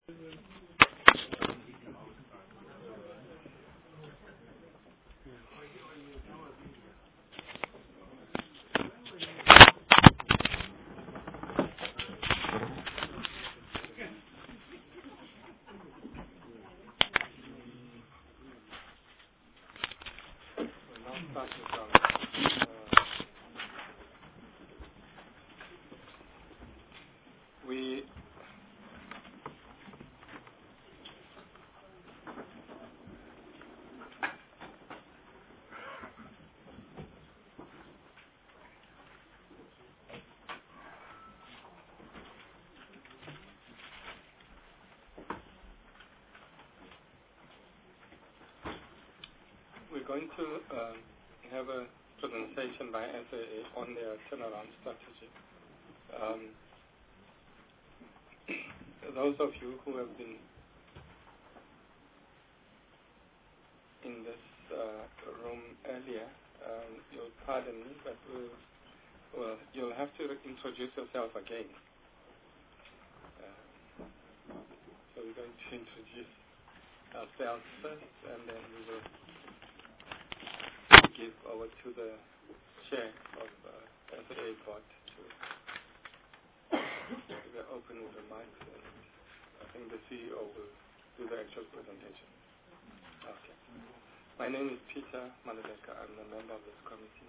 We're going to have a presentation by SAA on their turnaround strategy. Those of you who have been in this room earlier, you'll pardon me, but you'll have to introduce yourself again. So we're going to introduce ourselves first, and then we will give over to the chair of SAA board to open the mic, and I think the CEO will do the actual presentation. Okay. My name is Peter Maluleka. I'm a member of this committee.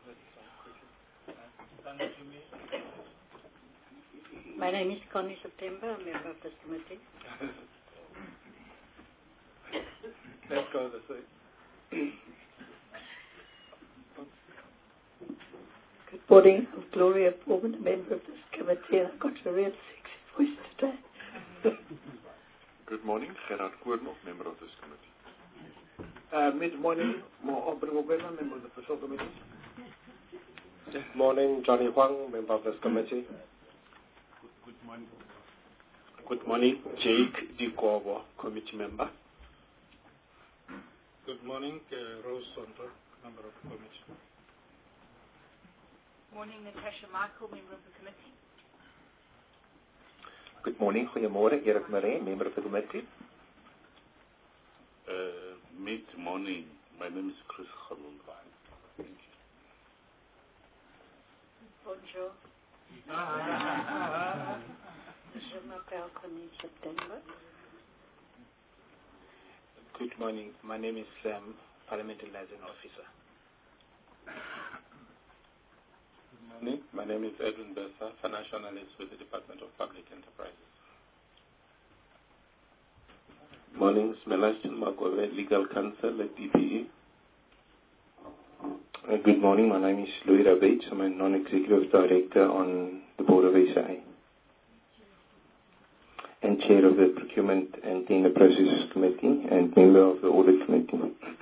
My name is Connie September. I'm a member of this committee. Let's go this way. Good morning. I'm Gloria Foreman, a member of this committee, and I've got a real sexy voice today. Good morning. Gerard Koornhof, member of this committee. Mid-morning, Mo-Obringogwena, member of the Fiscal Committee. Good morning, Johnny Huang, member of this committee. Good morning. Good morning, Jake Dikobo, committee member. Good morning, Rose Sondra, member of the committee. Morning, Natasha Michael, member of the committee. Good morning, goeiemorgen, Erik Maree, member of the committee. Mid-morning, my name is Chris Khalunvan. Thank you. Bonjour. Je m'appelle Connie September. Good morning, my name is Sam, Parliamentary Liaison Officer. Good morning, my name is Edwin Bessa, Financial Analyst with the Department of Public Enterprises. Morning, Smelastin Magove, Legal Counsel at DPE. Good morning, my name is Louis Bates. I'm a non-executive director on the board of SAA and chair of the Procurement and Tender Processes Committee and member of the Audit Committee.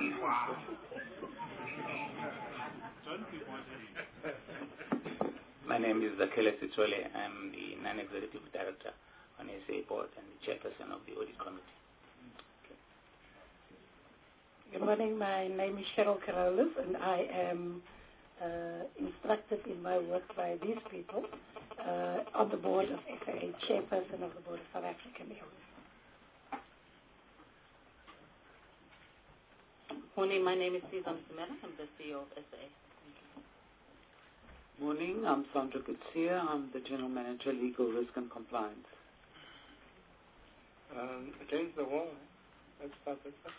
My name is Zakele Sitwele. I'm the non-executive director on SAA board and the chairperson of the Audit Committee. Good morning. My name is Cheryl Carolus, and I am instructed in my work by these people on the board of SAA, chairperson of the board of South African Airways. Morning, my name is Susan Simena. I'm the CEO of SA. Morning, I'm Sandra Gutsia. I'm the General Manager, Legal Risk and Compliance. Against the wall. Let's start with that.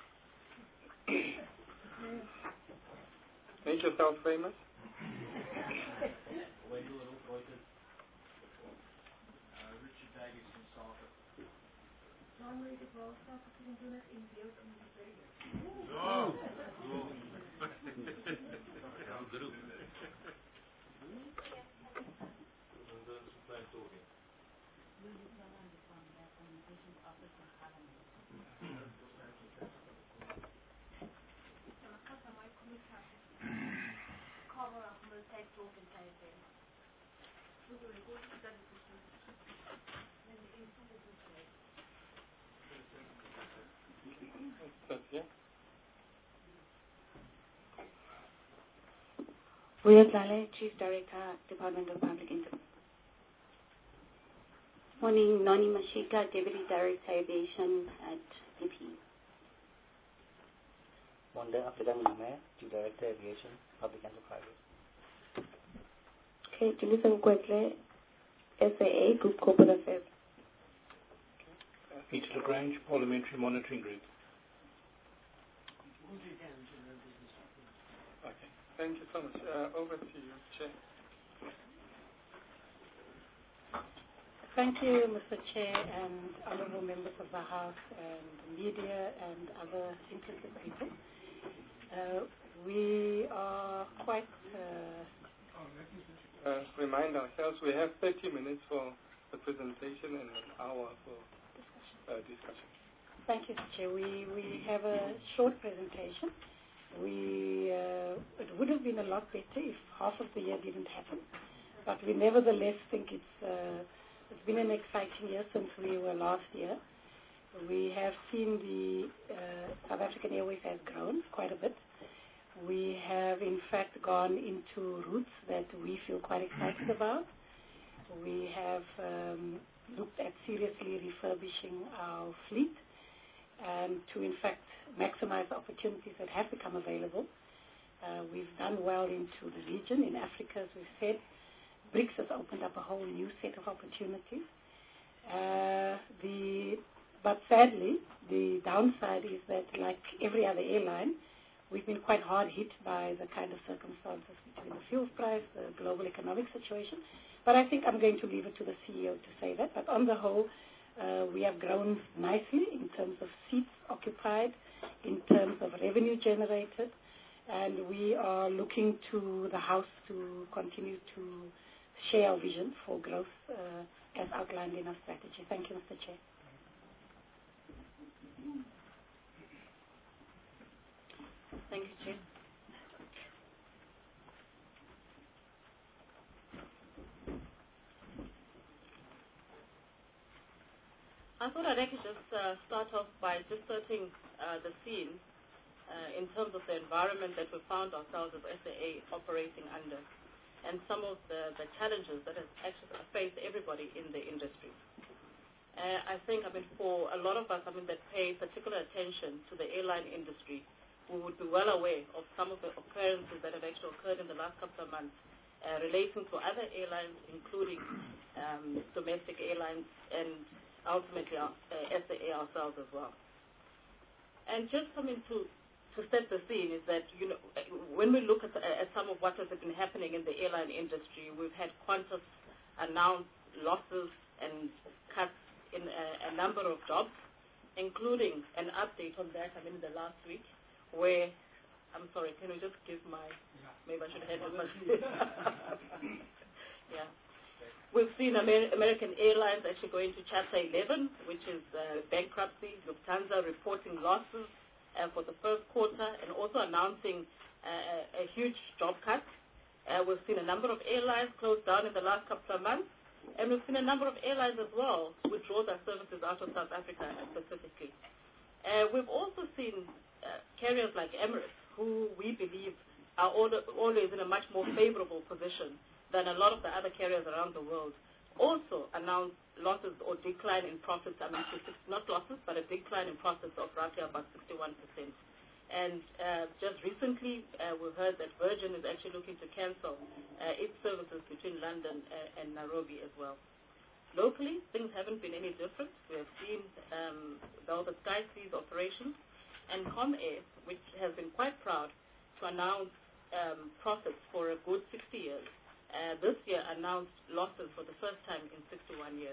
Make yourself famous. Richard Davies from Salter. John Reed of Rolstaff, ik kan doen het in beeld om te zeggen. William Lale, Chief Director, Department of Public Enterprise. Morning, Noni Mashika, Deputy Director Aviation at EP. Monde African Mame, Director Aviation, Public and Private. Okay, Julissa Mkwekle, SAA, Group Corporate Affairs. Peter Lagrange, Parliamentary Monitoring Group. Okay, thank you so much. Over to you, Chair. Thank you, Mr. Chair and honorable members of the House and media and other interested people. We are quite... remind ourselves we have 30 minutes for the presentation and an hour for discussion. Thank you, Chair. We have a short presentation. It would have been a lot better if half of the year didn't happen, but we nevertheless think it's been an exciting year since we were last year. We have seen the South African Airways has grown quite a bit. We have, in fact, gone into routes that we feel quite excited about. We have looked at seriously refurbishing our fleet and to, in fact, maximize opportunities that have become available. We've done well into the region. In Africa, as we've said, BRICS has opened up a whole new set of opportunities. But sadly, the downside is that, like every other airline, we've been quite hard hit by the kind of circumstances between the fuel price, the global economic situation. But I think I'm going to leave it to the CEO to say that. But on the whole, we have grown nicely in terms of seats occupied, in terms of revenue generated, and we are looking to the House to continue to share our vision for growth as outlined in our strategy. Thank you, Mr. Chair. Thank you, Chair. I thought I'd actually just start off by just setting the scene in terms of the environment that we found ourselves as SAA operating under and some of the challenges that have actually faced everybody in the industry. I think, for a lot of us, that pay particular attention to the airline industry, we would be well aware of some of the occurrences that have actually occurred in the last couple of months relating to other airlines, including domestic airlines and ultimately SAA ourselves as well. And just to set the scene is that, when we look at some of what has been happening in the airline industry, we've had Qantas announce losses and cuts in a number of jobs, including an update on that, in the last week, where, I'm sorry, can we just give maybe I should have my yeah. We've seen American Airlines actually going to Chapter 11, which is bankruptcy. Lufthansa reporting losses for the first quarter and also announcing a huge job cut. We've seen a number of airlines close down in the last couple of months, and we've seen a number of airlines as well withdraw their services out of South Africa specifically. We've also seen carriers like Emirates, who we believe are always in a much more favorable position than a lot of the other carriers around the world, also announced losses or decline in profits, not losses, but a decline in profits of roughly about 61%. And just recently, we heard that Virgin is actually looking to cancel its services between London and Nairobi as well. Locally, things haven't been any different. We have seen the Sky Seas operations, and Comair, which has been quite proud to announce profits for a good 60 years, this year announced losses for the first time in 61 years.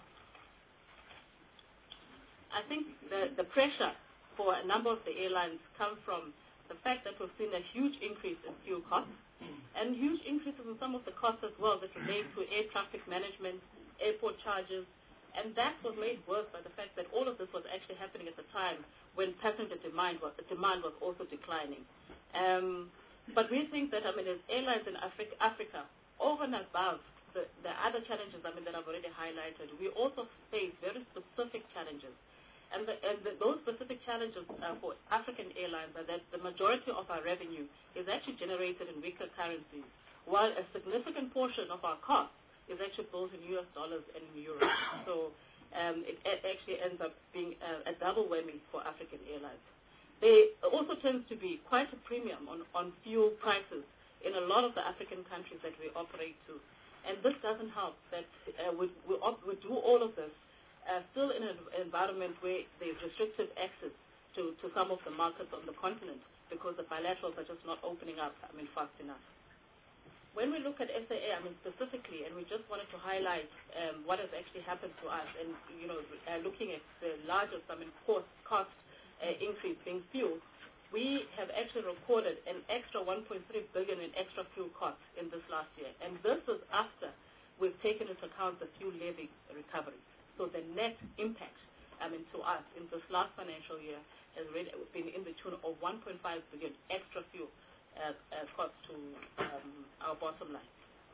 I think the pressure for a number of the airlines come from the fact that we've seen a huge increase in fuel costs and huge increases in some of the costs as well that relate to air traffic management, airport charges, and that was made worse by the fact that all of this was actually happening at the time when passenger demand was also declining. But we think that, as airlines in Africa, over and above the other challenges, that I've already highlighted, we also face very specific challenges. And those specific challenges for African airlines are that the majority of our revenue is actually generated in weaker currencies, while a significant portion of our costs is actually built in US dollars and in euros. So it actually ends up being a double whammy for African airlines. There also tends to be quite a premium on fuel prices in a lot of the African countries that we operate to. And this doesn't help that we do all of this still in an environment where there's restricted access to some of the markets on the continent because the bilaterals are just not opening up, fast enough. When we look at SAA, specifically, and we just wanted to highlight what has actually happened to us, and looking at the largest, cost increase being fuel, we have actually recorded an extra 1.3 billion in extra fuel costs in this last year, and this is after we've taken into account the fuel levy recovery. So the net impact, to us in this last financial year has really been in the tune of 1.5 billion extra fuel cost to our bottom line.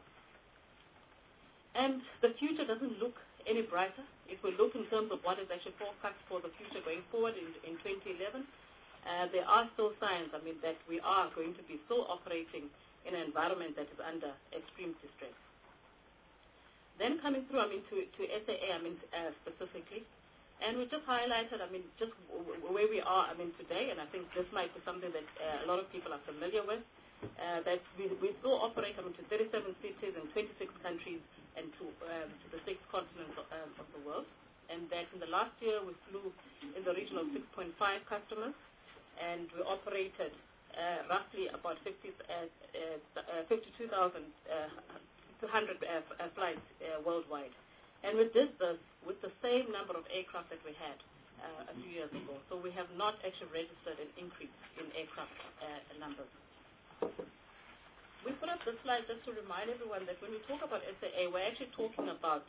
And the future doesn't look any brighter. If we look in terms of what is actually forecast for the future going forward in 2011, there are still signs, that we are going to be still operating in an environment that is under extreme distress. Then coming through, to SAA, specifically, and we just highlighted, just where we are, today, and I think this might be something that a lot of people are familiar with, that we still operate, to 37 cities and 26 countries and to the 6 continents of the world, and that in the last year we flew in the region of 6.5 customers, and we operated roughly about 52,200 flights worldwide. And we did this with the same number of aircraft that we had a few years ago. So we have not actually registered an increase in aircraft numbers. We put up this slide just to remind everyone that when we talk about SAA, we're actually talking about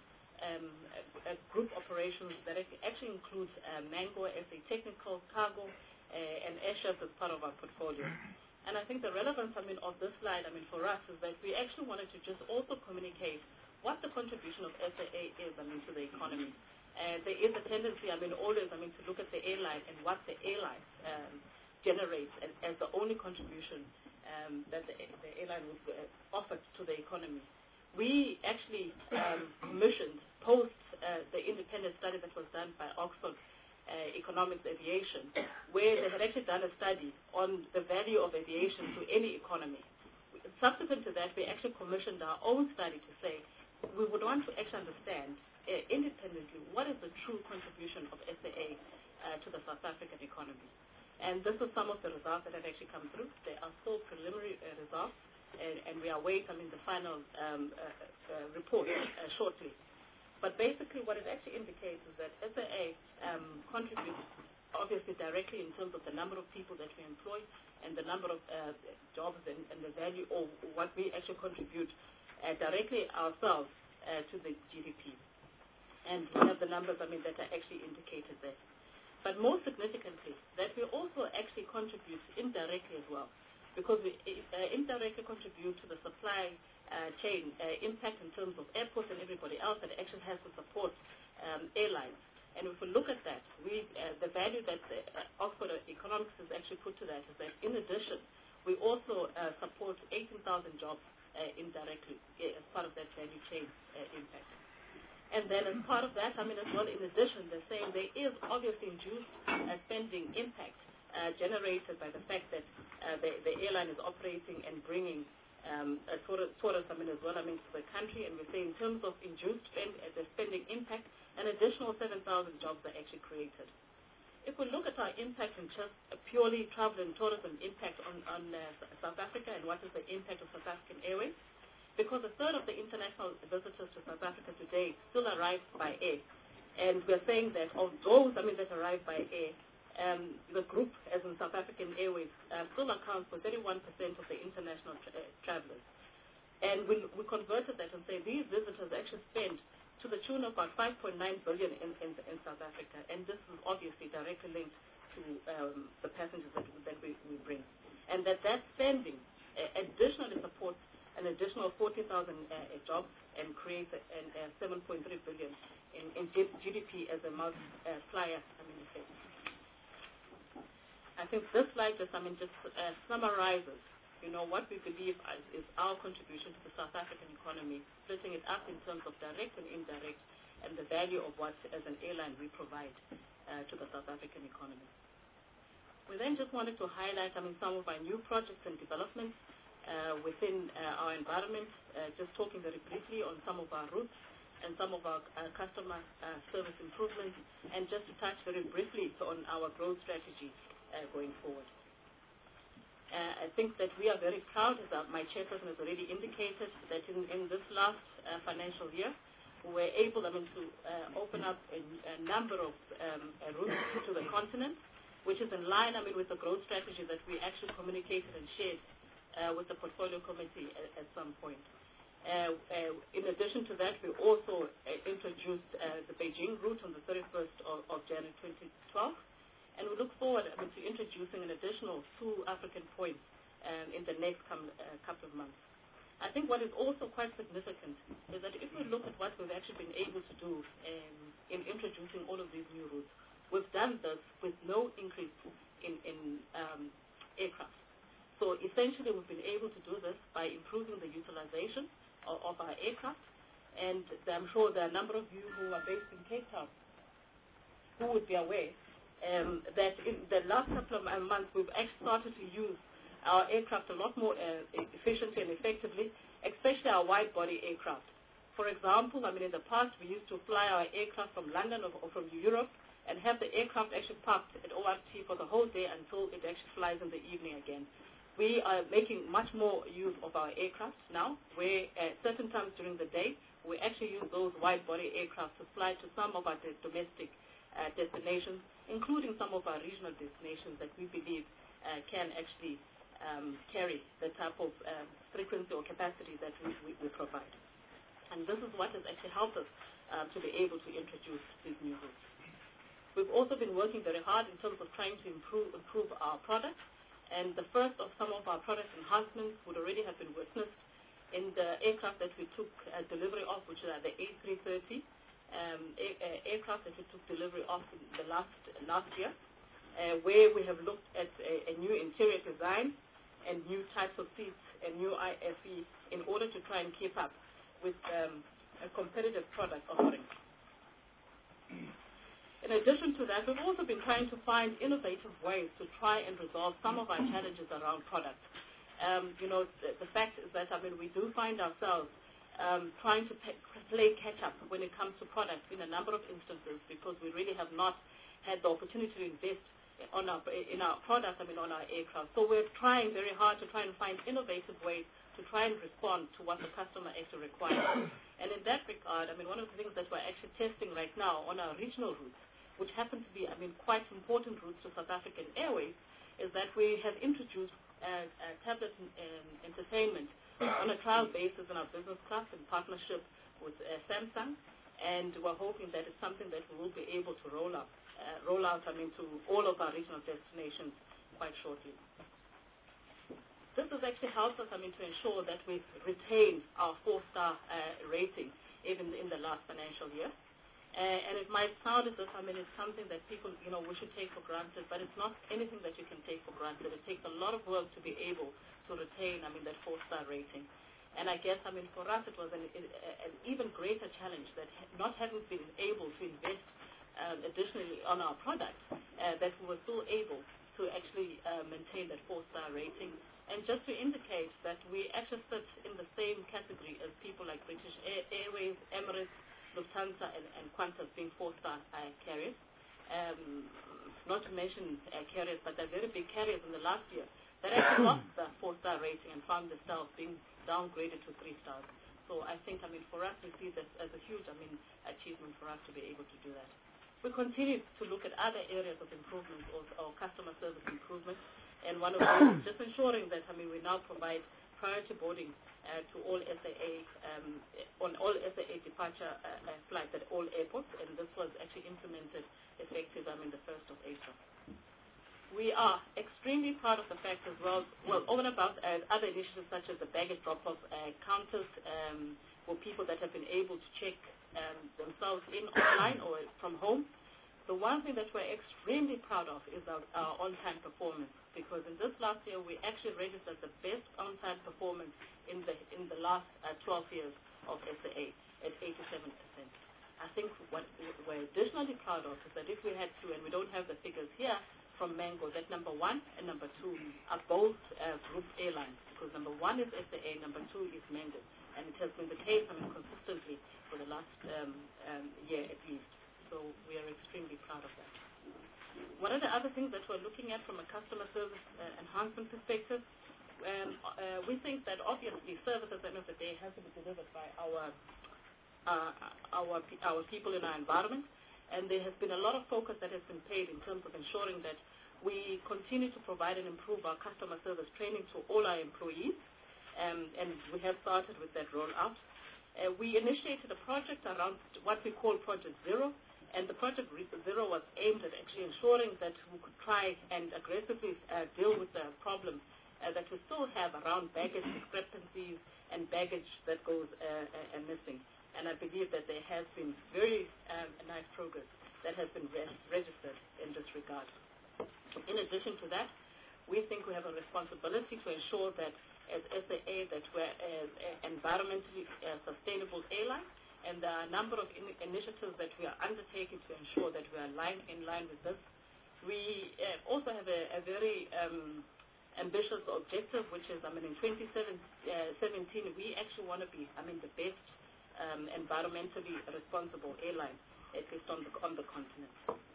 group operations that actually includes Mango, SA Technical, Cargo, and Airships as part of our portfolio. And I think the relevance, of this slide, for us is that we actually wanted to just also communicate what the contribution of SAA is, to the economy. There is a tendency, always, to look at the airline and what the airline generates as the only contribution that the airline would offer to the economy. We actually commissioned post the independent study that was done by Oxford Economics Aviation, where they had actually done a study on the value of aviation to any economy. Subsequent to that, we actually commissioned our own study to say we would want to actually understand independently what is the true contribution of SAA to the South African economy. And this is some of the results that have actually come through. They are still preliminary results, and we await the final report shortly. But basically what it actually indicates is that SAA contributes obviously directly in terms of the number of people that we employ and the number of jobs and the value of what we actually contribute directly ourselves to the GDP. And we have the numbers that are actually indicated there. But more significantly, that we also actually contribute indirectly as well, because we indirectly contribute to the supply chain impact in terms of airports and everybody else that actually has to support airlines. And if we look at that, the value that Oxford Economics has actually put to that is that in addition, we also support 18,000 jobs indirectly as part of that value chain impact. And then as part of that, as well, in addition, they're saying there is obviously induced spending impact generated by the fact that the airline is operating and bringing tourism as well, to the country. And we say in terms of induced the spending impact, an additional 7,000 jobs are actually created. If we look at our impact in just a purely travel and tourism impact on South Africa and what is the impact of South African Airways, because a third of the international visitors to South Africa today still arrive by air. And we're saying that of those that arrive by air, the group, as in South African Airways, still accounts for 31% of the international travelers. And we converted that and say these visitors actually spend to the tune of about 5.9 billion in South Africa, and this is obviously directly linked to the passengers that we bring. And that spending additionally supports an additional 40,000 jobs and creates 7.3 billion in GDP as a multiplier effect. I think this slide just summarizes what we believe is our contribution to the South African economy, splitting it up in terms of direct and indirect, and the value of what, as an airline, we provide to the South African economy. We then just wanted to highlight, some of our new projects and developments within our environment, just talking very briefly on some of our routes and some of our customer service improvements, and just to touch very briefly on our growth strategy going forward. I think that we are very proud, as my chairperson has already indicated, that in this last financial year, we were able to open up a number of routes to the continent, which is in line with the growth strategy that we actually communicated and shared with the portfolio committee at some point. In addition to that, we also introduced the Beijing route on the 31st of January 2012. And we look forward to introducing an additional 2 African points in the next couple of months. I think what is also quite significant is that if we look at what we've actually been able to do in introducing all of these new routes, we've done this with no increase in aircraft. So essentially we've been able to do this by improving the utilization of our aircraft. And I'm sure there are a number of you who are based in Cape Town who would be aware that in the last couple of months we've actually started to use our aircraft a lot more efficiently and effectively, especially our wide-body aircraft. For example, in the past we used to fly our aircraft from London or from Europe and have the aircraft actually parked at ORT for the whole day until it actually flies in the evening again. We are making much more use of our aircraft now, where at certain times during the day we actually use those wide-body aircraft to fly to some of our domestic destinations, including some of our regional destinations that we believe can actually carry the type of frequency or capacity that we provide. And this is what has actually helped us to be able to introduce these new routes. We've also been working very hard in terms of trying to improve our products, and the first of some of our product enhancements would already have been witnessed in the aircraft that we took delivery of, which are the A330 aircraft that we took delivery of in the last year, where we have looked at a new interior design and new types of seats and new IFE in order to try and keep up with a competitive product offering. In addition to that, we've also been trying to find innovative ways to try and resolve some of our challenges around product. The fact is that we do find ourselves trying to play catch-up when it comes to products in a number of instances, because we really have not had the opportunity to invest in our product, on our aircraft. So we're trying very hard to try and find innovative ways to try and respond to what the customer actually requires. And in that regard, one of the things that we're actually testing right now on our regional routes, which happen to be, quite important routes to South African Airways, is that we have introduced tablet entertainment on a trial basis in our business class in partnership with Samsung, and we're hoping that it's something that we will be able to roll out to all of our regional destinations quite shortly. This has actually helped us to ensure that we retain our 4-star rating even in the last financial year. And it might sound as if it's something that people we should take for granted, but it's not anything that you can take for granted. It takes a lot of work to be able to retain that 4-star rating. And I guess for us it was an even greater challenge that not having been able to invest additionally on our product, that we were still able to actually maintain that 4-star rating. And just to indicate that we actually sit in the same category as people like British Airways, Emirates, Lufthansa, and Qantas being 4-star carriers. Not to mention carriers, but they're very big carriers in the last year that actually lost the 4-star rating and found themselves being downgraded to 3 stars. So I think, for us, we see this as a huge, achievement for us to be able to do that. We continue to look at other areas of improvement or customer service improvement, and one of them is just ensuring that, we now provide priority boarding to all SAA, on all SAA departure flights at all airports, and this was actually implemented effective, the 1st of April. We are extremely proud of the fact as well, over and above other initiatives such as the baggage drop-off counters for people that have been able to check themselves in online or from home. The one thing that we're extremely proud proud of is our on-time performance, because in this last year we actually registered the best on-time performance in the last 12 years of SAA at 87%. I think what we're additionally proud of is that if we had to, and we don't have the figures here from Mango, that number 1 and number 2 are both group airlines, because number 1 is SAA, number 2 is Mango, and it has been the case, consistently for the last year at least. So we are extremely proud of that. One of the other things that we're looking at from a customer service enhancement perspective, we think that obviously service at the end of the day has to be delivered by our people in our environment, and there has been a lot of focus that has been paid in terms of ensuring that we continue to provide and improve our customer service training to all our employees, and we have started with that rollout. We initiated a project around what we call Project Zero, and the Project Zero was aimed at actually ensuring that we could try and aggressively deal with the problem that we still have around baggage discrepancies and baggage that goes missing. And I believe that there has been very nice progress that has been registered in this regard. In addition to that, we think we have a responsibility to ensure that as SAA that we're an environmentally sustainable airline, and there are a number of initiatives that we are undertaking to ensure that we are in line with this. We also have a very ambitious objective, which is, in 2017, we actually want to be, the best environmentally responsible airline, at least on the continent.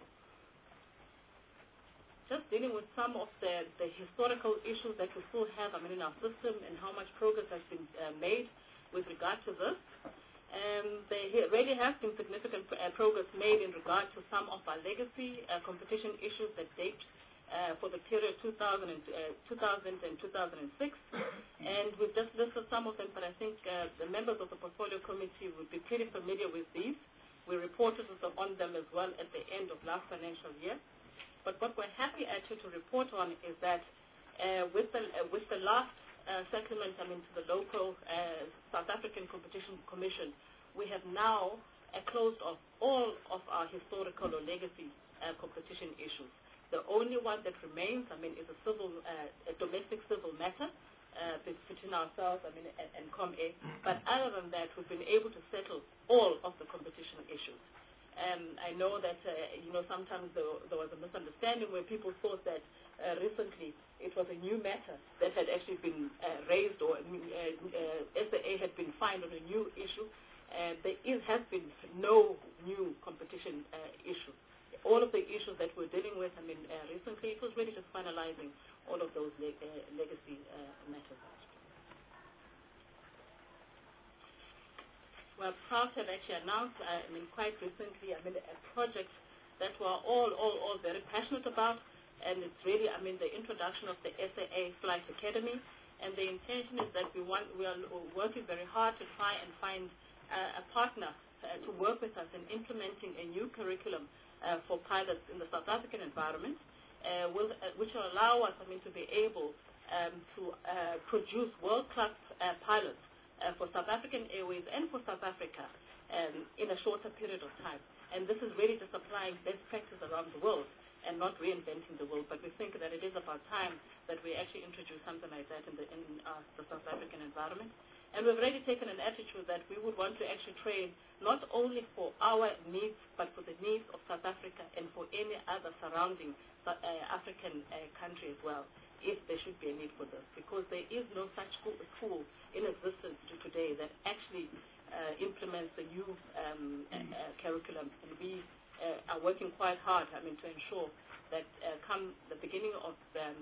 Just dealing with some of the historical issues that we still have in our system and how much progress has been made with regard to this. There really has been significant progress made in regard to some of our legacy competition issues that date for the period 2000 and 2006, and we've just listed some of them, but I think the members of the Portfolio Committee would be pretty familiar with these. We reported on them as well at the end of last financial year. But what we're happy actually to report on is that with the last settlement to the local South African Competition Commission, we have now closed off all of our historical or legacy competition issues. The only one that remains, is a domestic civil matter between ourselves, and ComAir. But other than that, we've been able to settle all of the competition issues. I know that sometimes there was a misunderstanding where people thought that recently it was a new matter that had actually been raised, or SAA had been fined on a new issue. There has been no new competition issue. All of the issues that we're dealing with, recently, it was really just finalizing all of those legacy matters. We're proud to have actually announced, quite recently, a project that we're all very passionate about, and it's really, the introduction of the SAA Flight Academy, and the intention is that we are working very hard to try and find a partner to work with us in implementing a new curriculum for pilots in the South African environment, which will allow us, to be able to produce world-class pilots for South African Airways and for South Africa in a shorter period of time. And this is really just applying best practice around the world and not reinventing the wheel. But we think that it is about time that we actually introduce something like that in the South African environment. And we've already taken an attitude that we would want to actually train not only for our needs, but for the needs of South Africa and for any other surrounding African country as well, if there should be a need for this. Because there is no such school in existence today that actually implements the new curriculum. And we are working quite hard, to ensure that come the beginning of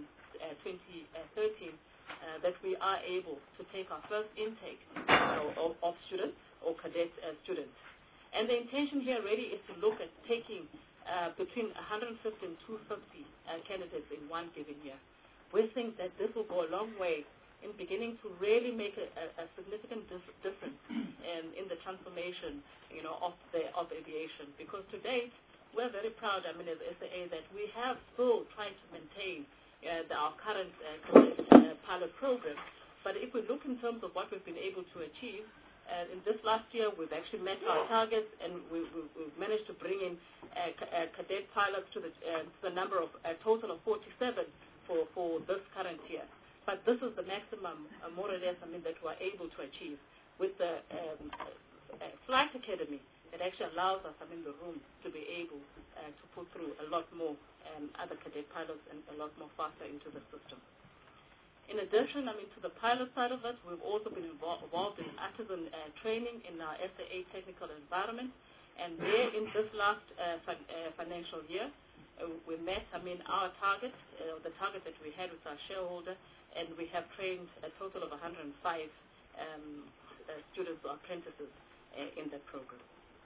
2013, that we are able to take our first intake of students or cadet students. And the intention here really is to look at taking between 150 and 250 candidates in one given year. We think that this will go a long way in beginning to really make a significant difference in the transformation, of aviation. Because to date, we're very proud, as SAA, that we have still tried to maintain our current pilot program. But if we look in terms of what we've been able to achieve, in this last year we've actually met our targets, and we've managed to bring in cadet pilots to the number of a total of 47 for this current year. But this is the maximum, more or less, that we're able to achieve. With the flight academy, it actually allows us, the room to be able to put through a lot more other cadet pilots and a lot more faster into the system. In addition, to the pilot side of it, we've also been involved in artisan training in our SAA technical environment. And there, in this last financial year, we met, our target, the target that we had with our shareholder, and we have trained a total of 105 students or apprentices in that program.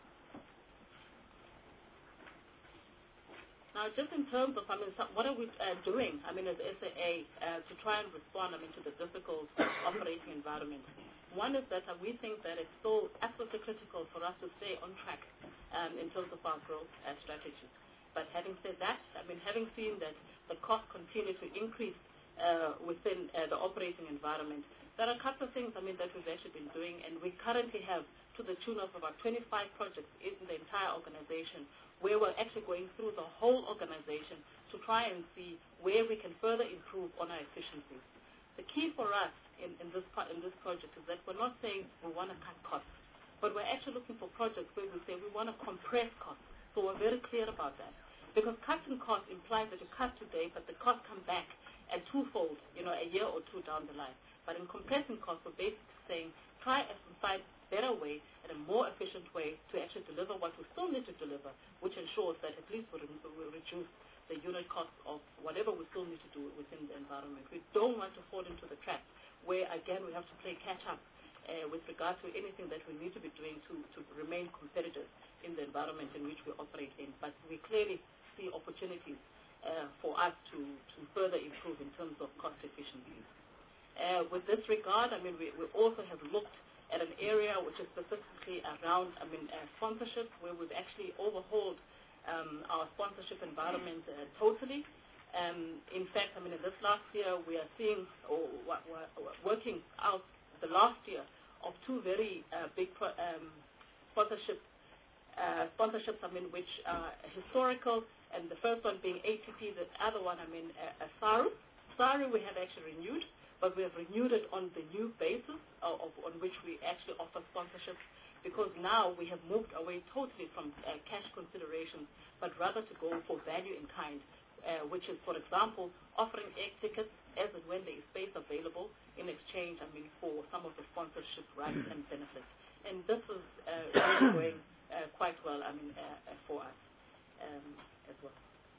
Now, just in terms of, what are we doing, as SAA, to try and respond, to the difficult operating environment? One is that we think that it's so absolutely critical for us to stay on track in terms of our growth strategy. But having said that, having seen that the costs continue to increase within the operating environment, there are a couple of things, that we've actually been doing, and we currently have to the tune of about 25 projects in the entire organization, where we're actually going through the whole organization to try and see where we can further improve on our efficiencies. The key for us in this project is that we're not saying we want to cut costs, but we're actually looking for projects where we say we want to compress costs. So we're very clear about that. Because cutting costs implies that you cut today, but the costs come back at twofold, a year or two down the line. But in compressing costs, we're basically saying try and find a better way and a more efficient way to actually deliver what we still need to deliver, which ensures that at least we'll reduce the unit cost of whatever we still need to do within the environment. We don't want to fall into the trap where, again, we have to play catch-up with regard to anything that we need to be doing to remain competitive in the environment in which we operate in. But we clearly see opportunities for us to further improve in terms of cost efficiencies. With this regard, we also have looked at an area which is specifically around, sponsorship, where we've actually overhauled our sponsorship environment totally. In fact, in this last year, we are seeing, or working out the last year of two very big sponsorships, which are historical, and the first one being ATP, the other one, SARU. SARU we have actually renewed, but we have renewed it on the new basis on which we actually offer sponsorships, because now we have moved away totally from cash considerations, but rather to go for value in kind, which is, for example, offering air tickets as and when there is space available in exchange, for some of the sponsorship rights and benefits. And this is really going quite well, for us as well.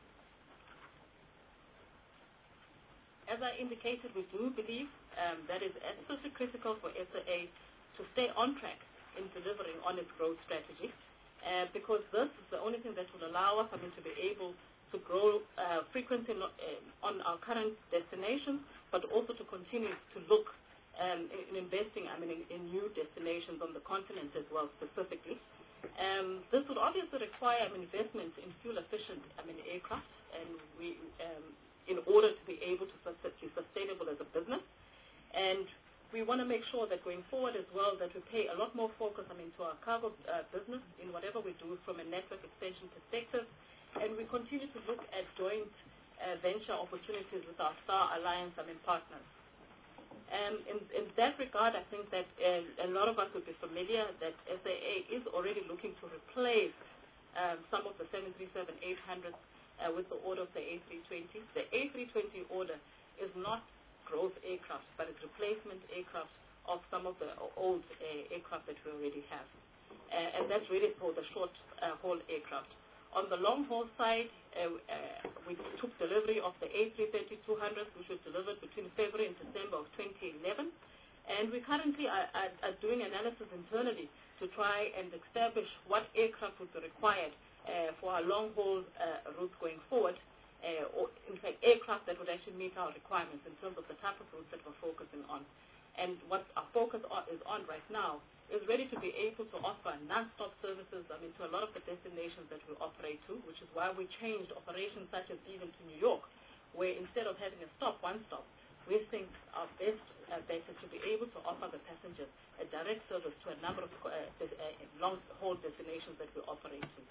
As I indicated, we do believe that is absolutely critical for SAA to stay on track in delivering on its growth strategy, because this is the only thing that will allow us to be able to grow frequency on our current destinations, but also to continue to look in investing in new destinations on the continent as well, specifically. This would obviously require investment in fuel-efficient aircraft, and we in order to be able to be sustainable as a business. And we want to make sure that going forward as well, that we pay a lot more focus to our cargo business in whatever we do from a network extension perspective. And we continue to look at joint venture opportunities with our Star Alliance partners. In that regard, I think that a lot of us would be familiar that SAA is already looking to replace some of the 737-800s with the order of the A320. The A320 order is not growth aircraft, but it's replacement aircraft of some of the old aircraft that we already have. And that's really for the short-haul aircraft. On the long-haul side, we took delivery of the A330-200s, which was delivered between February and December of 2011. And we currently are doing analysis internally to try and establish what aircraft would be required for our long-haul routes going forward, or in fact aircraft that would actually meet our requirements in terms of the type of routes that we're focusing on. And what our focus is on right now is ready to be able to offer non-stop services to a lot of the destinations that we operate to, which is why we changed operations such as even to New York, where instead of having one stop, we think our best bet is to be able to offer the passengers a direct service to a number of long-haul destinations that we operate to.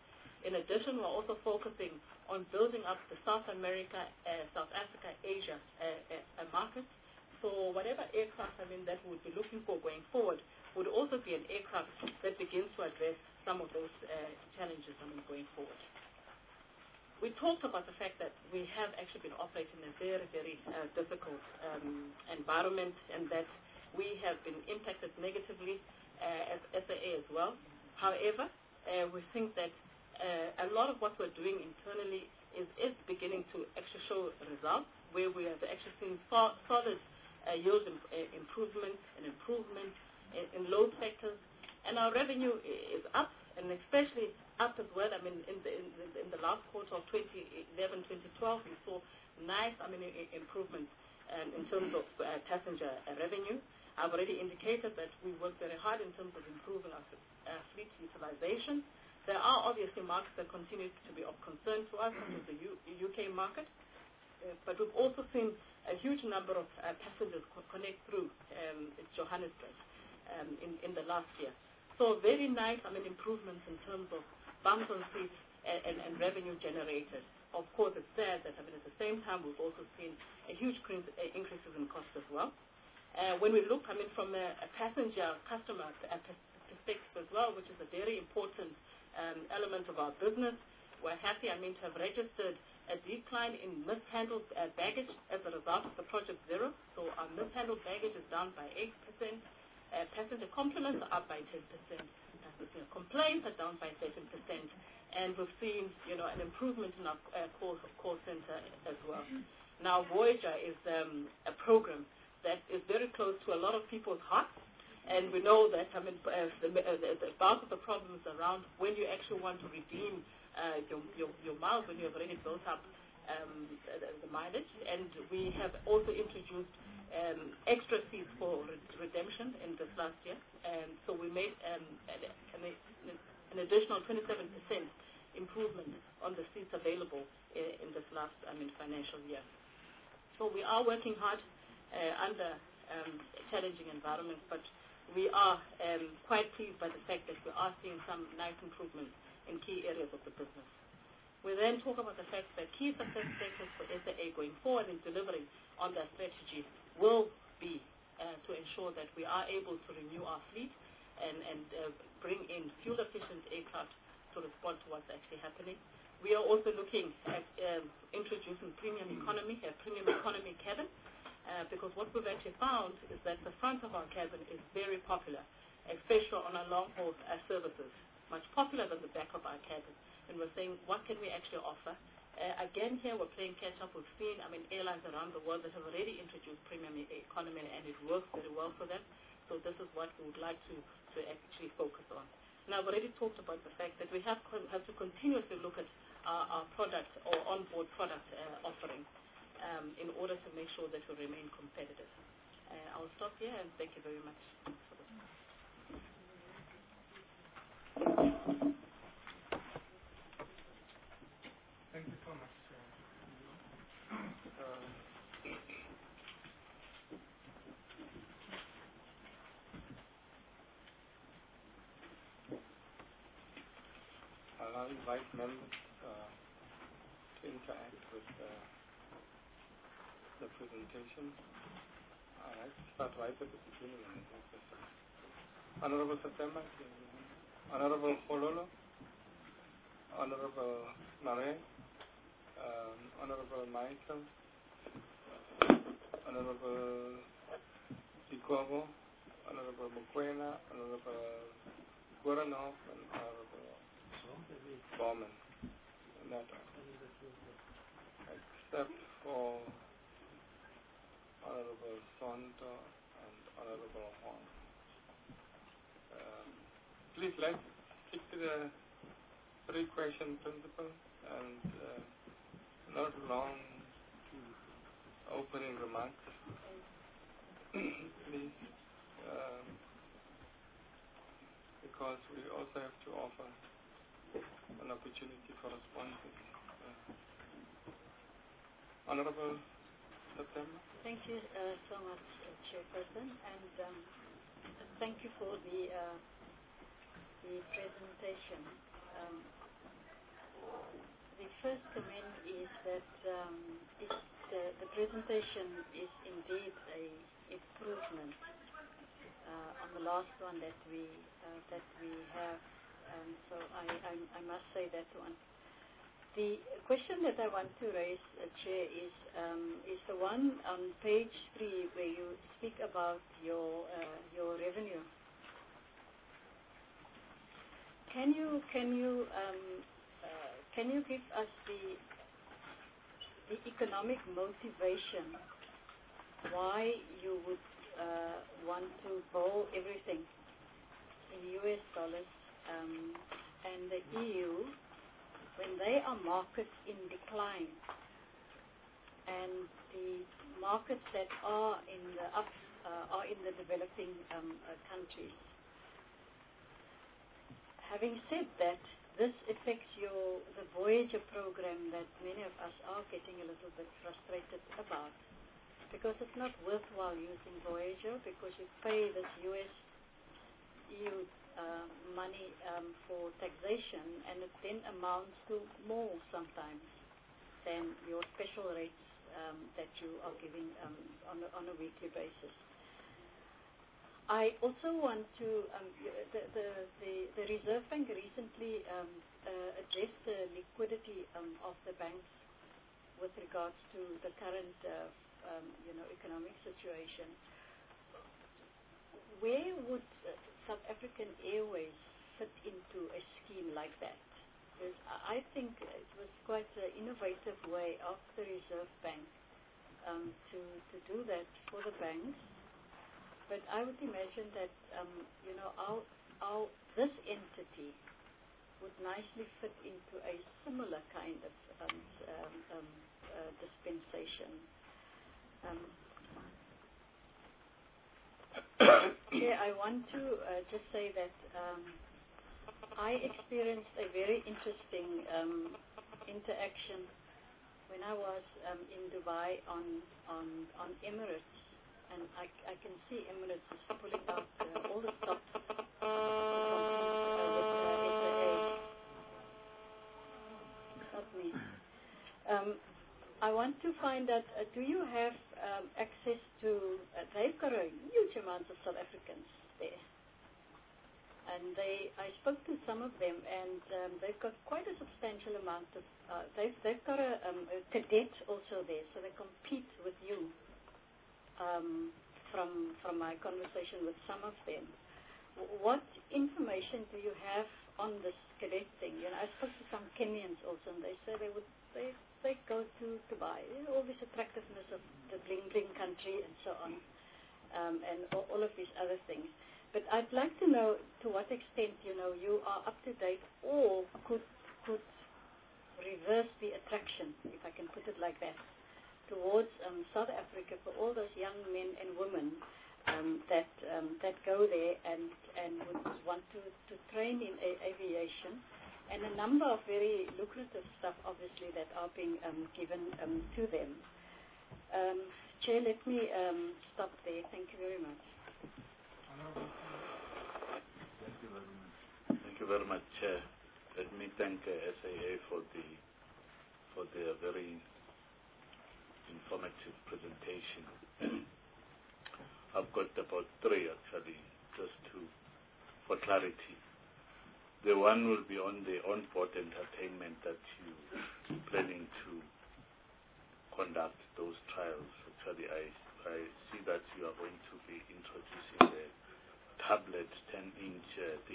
In addition, we're also focusing on building up the South America, South Africa, Asia market. So whatever aircraft that we would be looking for going forward would also be an aircraft that begins to address some of those challenges going forward. We talked about the fact that we have actually been operating in a very, very difficult environment, and that we have been impacted negatively as SAA as well. However, we think that a lot of what we're doing internally is beginning to actually show results, where we have actually seen solid yield improvement in load factors, and our revenue is up, and especially up as well. In the last quarter of 2011-2012, we saw nice improvements in terms of passenger revenue. I've already indicated that we work very hard in terms of improving our fleet utilization. There are obviously markets that continue to be of concern to us, such as the UK market, but we've also seen a huge number of passengers connect through Johannesburg in the last year. So very nice improvements in terms of bumps on seats and revenue generated. Of course, it's sad that at the same time we've also seen a huge increases in costs as well. When we look from a passenger customer perspective as well, which is a very important element of our business, we're happy to have registered a decline in mishandled baggage as a result of the Project Zero. So our mishandled baggage is down by 8%. Passenger compliments are up by 10%. Complaints are down by 7%. And we've seen, an improvement in our call center as well. Now, Voyager is a program that is very close to a lot of people's hearts. And we know that the bulk of the problems around when you actually want to redeem your miles when you have already built up the mileage. And we have also introduced extra seats for redemption in this last year. And so we made an additional 27% improvement on the seats available in this last financial year. So we are working hard under challenging environments, but we are quite pleased by the fact that we are seeing some nice improvements in key areas of the business. We then talk about the fact that key success factors for SAA going forward in delivering on their strategy will be to ensure that we are able to renew our fleet and bring in fuel-efficient aircraft to respond to what's actually happening. We are also looking at introducing premium economy cabin, because what we've actually found is that the front of our cabin is very popular, especially on our long-haul services, much popular than the back of our cabin. And we're saying, what can we actually offer? Again, here we're playing catch-up. We've seen, airlines around the world that have already introduced premium economy, and it works very well for them. So this is what we would like to actually focus on. Now, I've already talked about the fact that we have to continuously look at our product or onboard product offering in order to make sure that we remain competitive. I'll stop here, and thank you very much for this. Thank you so much. I'll invite members to interact with the presentation. I'd like to start right at the beginning. Honorable September, Honorable Pololo, Honorable Mare, Honorable Michael, Honorable Dikovo, Honorable Mukwena, Honorable Goranov, and Honorable Bowman. Except for Honorable Sonto and Honorable Horn. Please let's stick to the three-question principle and not long opening remarks. Please, because we also have to offer an opportunity for responses. Honorable September. Thank you so much, Chairperson, and thank you for the presentation. The first comment is that the presentation is indeed a improvement on the last one that we have. So I must say that one. The question that I want to raise, Chair, is the one on page 3 where you speak about your revenue. Can you give us the economic motivation why you would want to bill everything in US dollars and the EU when they are markets in decline, and the markets that are in the developing countries? Having said that, this affects the Voyager program that many of us are getting a little bit frustrated about, because it's not worthwhile using Voyager because you pay this US-EU money for taxation, and it then amounts to more sometimes than your special rates that you are giving on a weekly basis. I also want to, the Reserve Bank recently addressed the liquidity of the banks with regards to the current economic situation. Where would South African Airways fit into a scheme like that? Because I think it was quite an innovative way of the Reserve Bank to do that for the banks. But I would imagine that this entity would nicely fit into a similar kind of dispensation. Yeah, I want to just say that I experienced a very interesting interaction when I was in Dubai on Emirates, and I can see Emirates is pulling out all the stops to compete with SAA. Not me. I want to find out, do you have access to, they've got a huge amount of South Africans there. And I spoke to some of them, and they've got quite a substantial amount of, they've got a cadet also there, so they compete with you from my conversation with some of them. What information do you have on this cadet thing? I spoke to some Kenyans also, and they say they go to Dubai, all this attractiveness of the bling-bling country and so on, and all of these other things. But I'd like to know to what extent, you are up to date or could reverse the attraction, if I can put it like that, towards South Africa for all those young men and women that go there and would want to train in aviation. And a number of very lucrative stuff, obviously, that are being given to them. Chair, let me stop there. Thank you very much. Thank you very much, Chair. Let me thank SAA for their very informative presentation. I've got about 3 actually, just for clarity. The one will be on the on-board entertainment that you're planning to conduct those trials. Actually, I see that you are going to be introducing the tablet 10-inch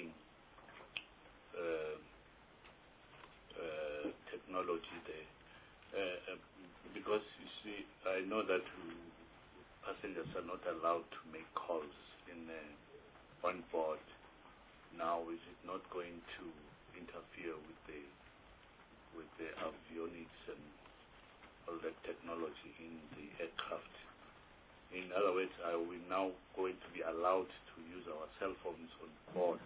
technology there. Because you see, I know that passengers are not allowed to make calls on board. Now, is it not going to interfere with the avionics and all that technology in the aircraft? In other words, are we now going to be allowed to use our cell phones on board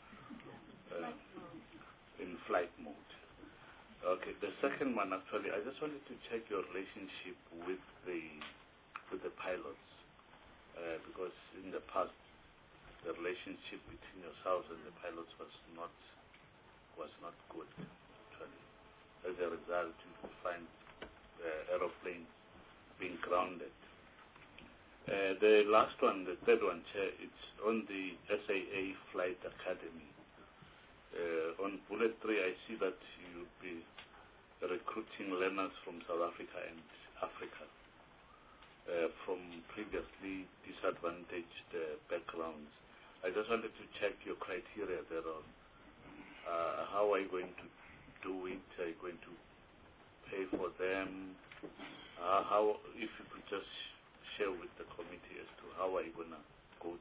in flight mode? Okay. The second one, actually, I just wanted to check your relationship with the pilots, because in the past, the relationship between yourselves and the pilots was not good, actually. as a result you find aeroplanes being grounded. The last one, the third one, Chair, it's on the SAA Flight Academy. On bullet 3, I see that you'll be recruiting learners from South Africa and Africa from previously disadvantaged backgrounds. I just wanted to check your criteria thereon. How are you going to do it? Are you going to pay for them? How, if you could just share with the committee as to how are you going to go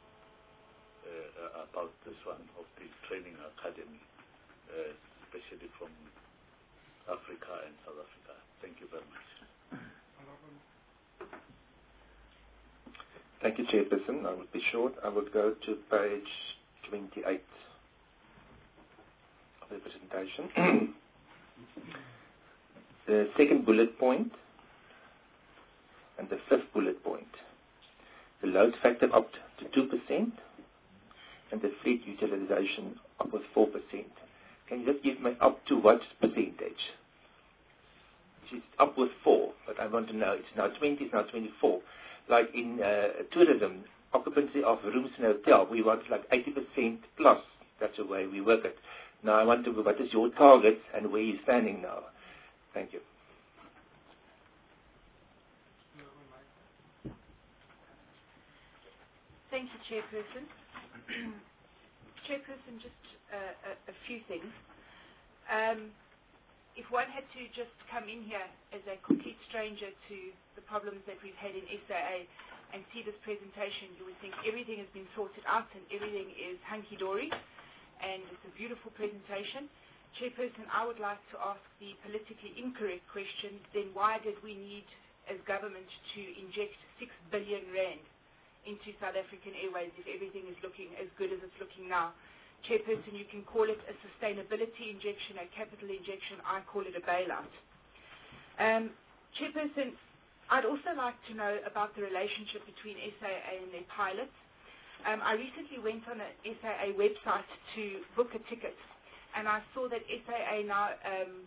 about this one of the training academy, especially from Africa and South Africa. Thank you very much. Thank you, Chairperson. I would be short. I would go to page 28 of the presentation. The second bullet point and the fifth bullet point. The load factor up to 2% and the fleet utilization up with 4%. Can you just give me up to what percentage? It's up with 4, but I want to know, it's now 20, it's now 24. Like in tourism, occupancy of rooms in a hotel, we want like 80% plus. That's the way we work it. Now I want to know what is your target and where you're standing now. Thank you. Thank you, Chairperson. Chairperson, just a few things. If one had to just come in here as a complete stranger to the problems that we've had in SAA and see this presentation, you would think everything has been sorted out and everything is hunky-dory, and it's a beautiful presentation. Chairperson, I would like to ask the politically incorrect question, then why did we need, as government, to inject 6 billion rand into South African Airways if everything is looking as good as it's looking now? Chairperson, you can call it a sustainability injection, a capital injection. I call it a bailout. Chairperson, I'd also like to know about the relationship between SAA and their pilots. I recently went on a SAA website to book a ticket, and I saw that SAA now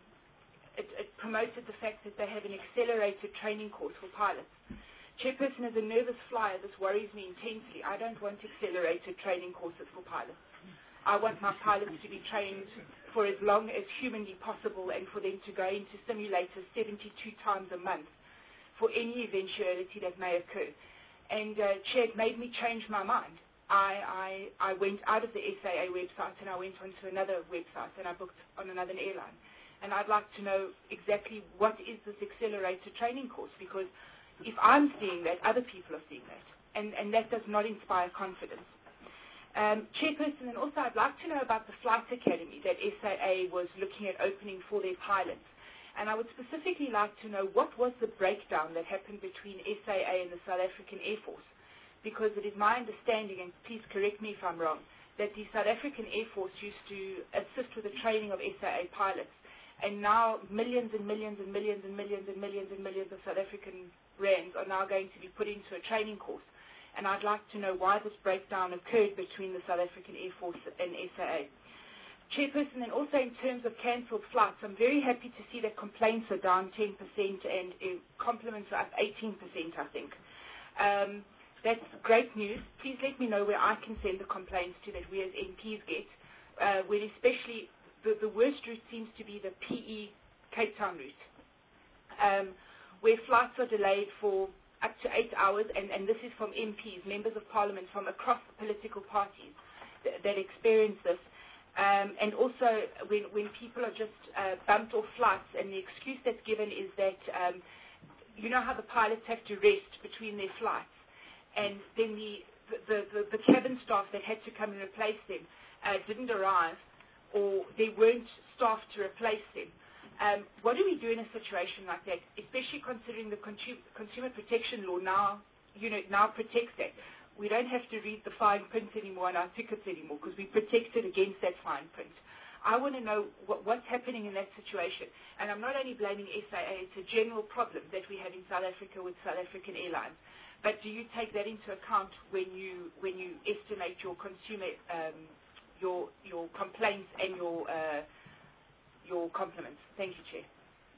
it promoted the fact that they have an accelerated training course for pilots. Chairperson, as a nervous flyer, this worries me intensely. I don't want accelerated training courses for pilots. I want my pilots to be trained for as long as humanly possible and for them to go into simulators 72 times a month for any eventuality that may occur. And Chair, it made me change my mind. I went out of the SAA website and I went onto another website and I booked on another airline. And I'd like to know exactly what is this accelerated training course, because if I'm seeing that, other people are seeing that. And that does not inspire confidence. Chairperson, and also I'd like to know about the flight academy that SAA was looking at opening for their pilots. And I would specifically like to know what was the breakdown that happened between SAA and the South African Air Force. Because it is my understanding, and please correct me if I'm wrong, that the South African Air Force used to assist with the training of SAA pilots. And now millions and millions and millions and millions and millions and millions of South African rands are now going to be put into a training course. And I'd like to know why this breakdown occurred between the South African Air Force and SAA. Chairperson, and also in terms of cancelled flights, I'm very happy to see that complaints are down 10% and compliments are up 18%, I think. That's great news. Please let me know where I can send the complaints to that we as MPs get, where especially the worst route seems to be the PE Cape Town route, where flights are delayed for up to 8 hours, and this is from MPs, members of parliament from across the political parties that experience this. And also when people are just bumped off flights, and the excuse that's given is that, you know how the pilots have to rest between their flights, and then the cabin staff that had to come and replace them didn't arrive, or there weren't staff to replace them. What do we do in a situation like that, especially considering the consumer protection law now protects that? We don't have to read the fine print anymore on our tickets anymore because we're protected against that fine print. I want to know what's happening in that situation. And I'm not only blaming SAA, it's a general problem that we have in South Africa with South African Airlines. But do you take that into account when you estimate your consumer, your complaints and your your compliments. Thank you, Chair.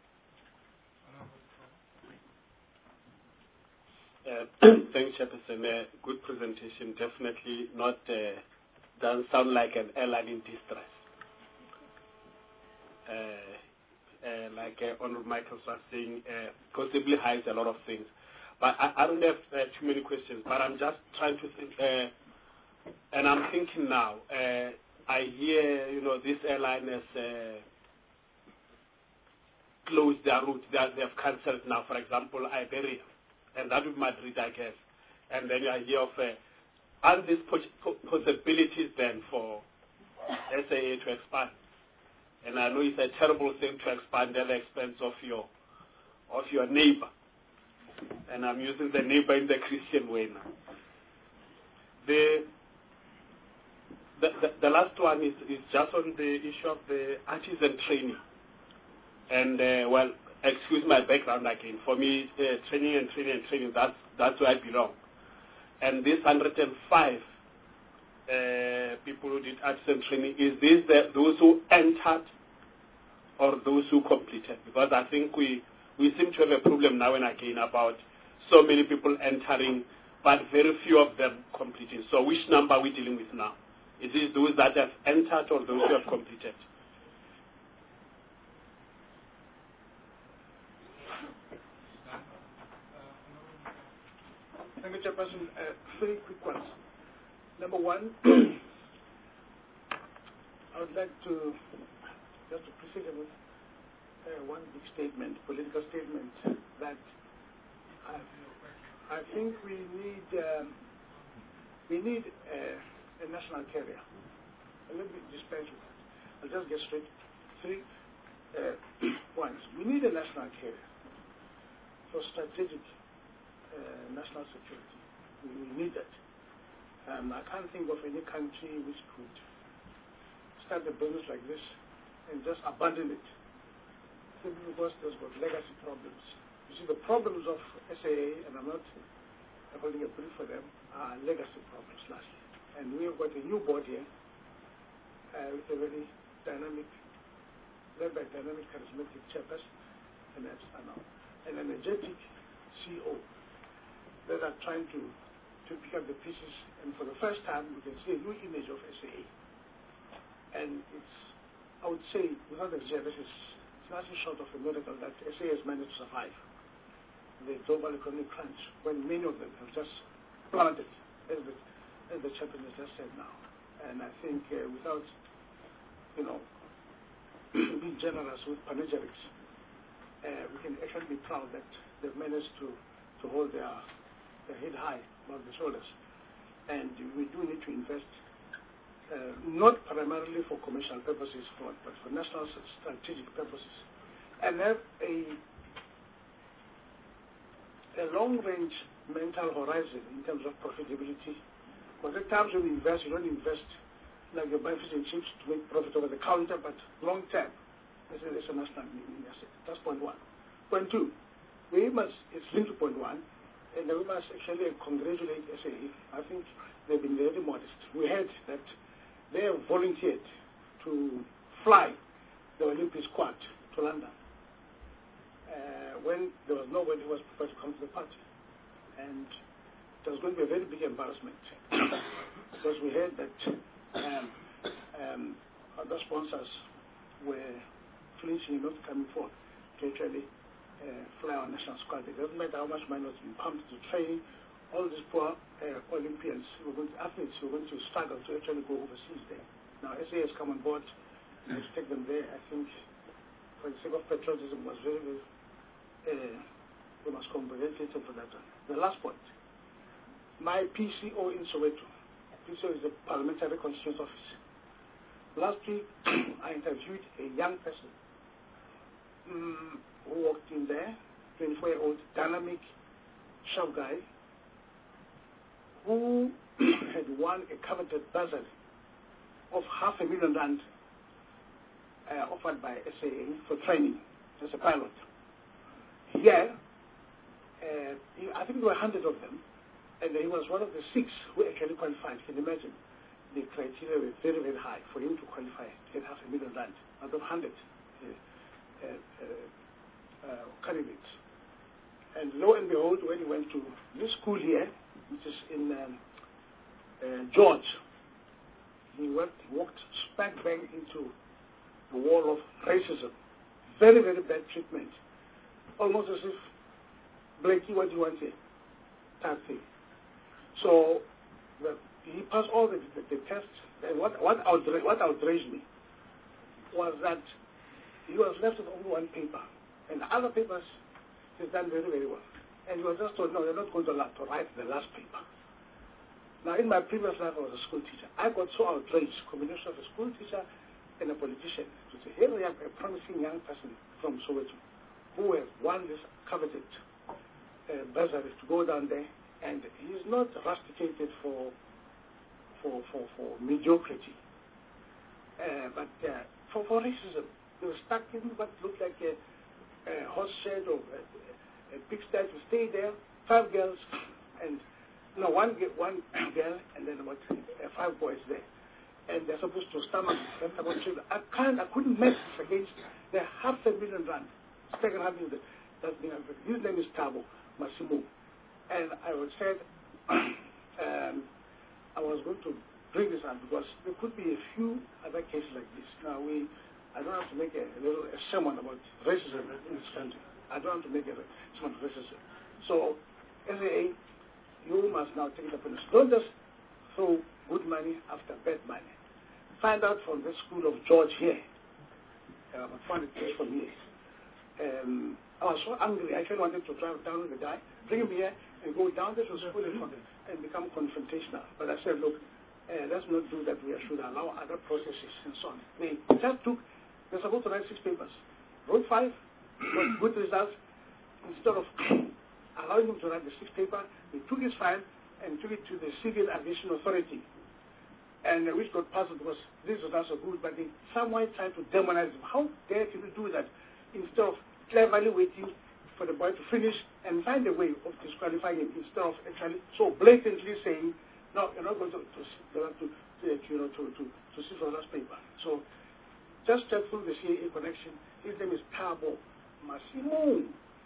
Thanks, Chairperson. Good presentation. Definitely not, doesn't sound like an airline in distress. Like Honorable Michael was saying, possibly hides a lot of things. But I don't have too many questions, but I'm just trying to think, and I'm thinking now, I hear, this airline has closed their route. They've cancelled now, for example, Iberia, and that would Madrid, I guess. And then I hear of, aren't these possibilities then for SAA to expand? And I know it's a terrible thing to expand at the expense of your neighbor. And I'm using the neighbor in the Christian way now. The last one is just on the issue of the artisan training. And, well, excuse my background again. For me, training, that's where I belong. And this 105 people who did artisan training, is this those who entered or those who completed? Because I think we seem to have a problem now and again about so many people entering, but very few of them completing. So which number are we dealing with now? Is it those that have entered or those who have completed? Thank you, Chairperson. Three quick ones. Number one, I would like to just to proceed with one big statement, political statement, that I think we need a national carrier. And let me dispense with that. I'll just get straight. Three points. We need a national carrier for strategic national security. We need that. I can't think of any country which could start a business like this and just abandon it simply because there's got legacy problems. You see, the problems of SAA, and I'm not holding a brief for them, are legacy problems, lastly. And we have got a new board here with a very dynamic, led by dynamic, charismatic chairperson, and an energetic CEO that are trying to pick up the pieces, and for the first time we can see a new image of SAA. And it's, I would say, without exaggeration, it's nothing short of a miracle that SAA has managed to survive the global economic crunch when many of them have just plummeted, as the chairman has just said now. And I think without, being generous with panegyrics, we can actually be proud that they've managed to hold their head high above the shoulders. And we do need to invest, not primarily for commercial purposes, but for national strategic purposes, and have a long-range mental horizon in terms of profitability. Because at times when you invest, you don't invest like you buy fish and chips to make profit over the counter, but long-term, it's a national asset. That's point one. Point two, it's linked to point one, and we must actually congratulate SAA. I think they've been very modest. We heard that they have volunteered to fly the Olympic squad to London when there was nobody who was prepared to come to the party. And it was going to be a very big embarrassment because we heard that other sponsors were flinching, not coming forward to actually fly our national squad. It doesn't matter how much money was being pumped to train all these poor Olympians, athletes who were going to struggle to actually go overseas there. Now, SAA has come on board to take them there. I think, for the sake of patriotism, was very, very, we must congratulate them for that one. The last point, my PCO in Soweto. PCO is the Parliamentary Constituent Office. Last week, I interviewed a young person who walked in there, 24-year-old dynamic sharp guy, who had won a coveted bursary of R500,000 offered by SAA for training as a pilot. Here, I think there were 100 of them, and he was one of the 6 who actually qualified. Can you imagine? The criteria were very, very high for him to qualify to get R500,000 out of 100. He candidates. And lo and behold, when he went to this school here, which is in George, he walked smack bang into the wall of racism. Very, very bad treatment. Almost as if, Blakey, what do you want here? Type thing. So he passed all the tests. And what outraged me was that he was left with only one paper. And the other papers, he's done very, very well. And he was just told, no, you're not going to write the last paper. Now, in my previous life, I was a school teacher. I got so outraged, combination of a school teacher and a politician, to say, here we have a promising young person from Soweto who has won this coveted bursary to go down there, and he is not rusticated for mediocrity, but for racism. They were stuck in what looked like a horse shed or a pigsty to stay there. 5 girls, and one girl, and then about 5 boys there. And they're supposed to stomach about children. I couldn't match this against the R500,000. Second half is that's being his name is Tabo Massimo. And I would say I was going to bring this up because there could be a few other cases like this. Now I don't have to make a sermon about racism in this country. I don't have to make a sermon about racism. So SAA, you must now take it upon us. Don't just throw good money after bad money. Find out from the school of George here, about 400 kids from here. I was so angry, I actually wanted to drive down with the guy, bring him here, and go down there to school and become confrontational. But I said, look, let's not do that. We should allow other processes and so on. They just they're supposed to write 6 papers. Wrote 5, got good results. Instead of allowing him to write the 6th paper, they took his file and took it to the Civil Aviation Authority, and which got puzzled because these results are good, but they somewhat tried to demonize him. How dare you do that instead of cleverly waiting for the boy to finish and find a way of disqualifying him instead of actually so blatantly saying, no, you're not going to see for the last paper. So just check through the CAA connection. His name is Tabo Massimo.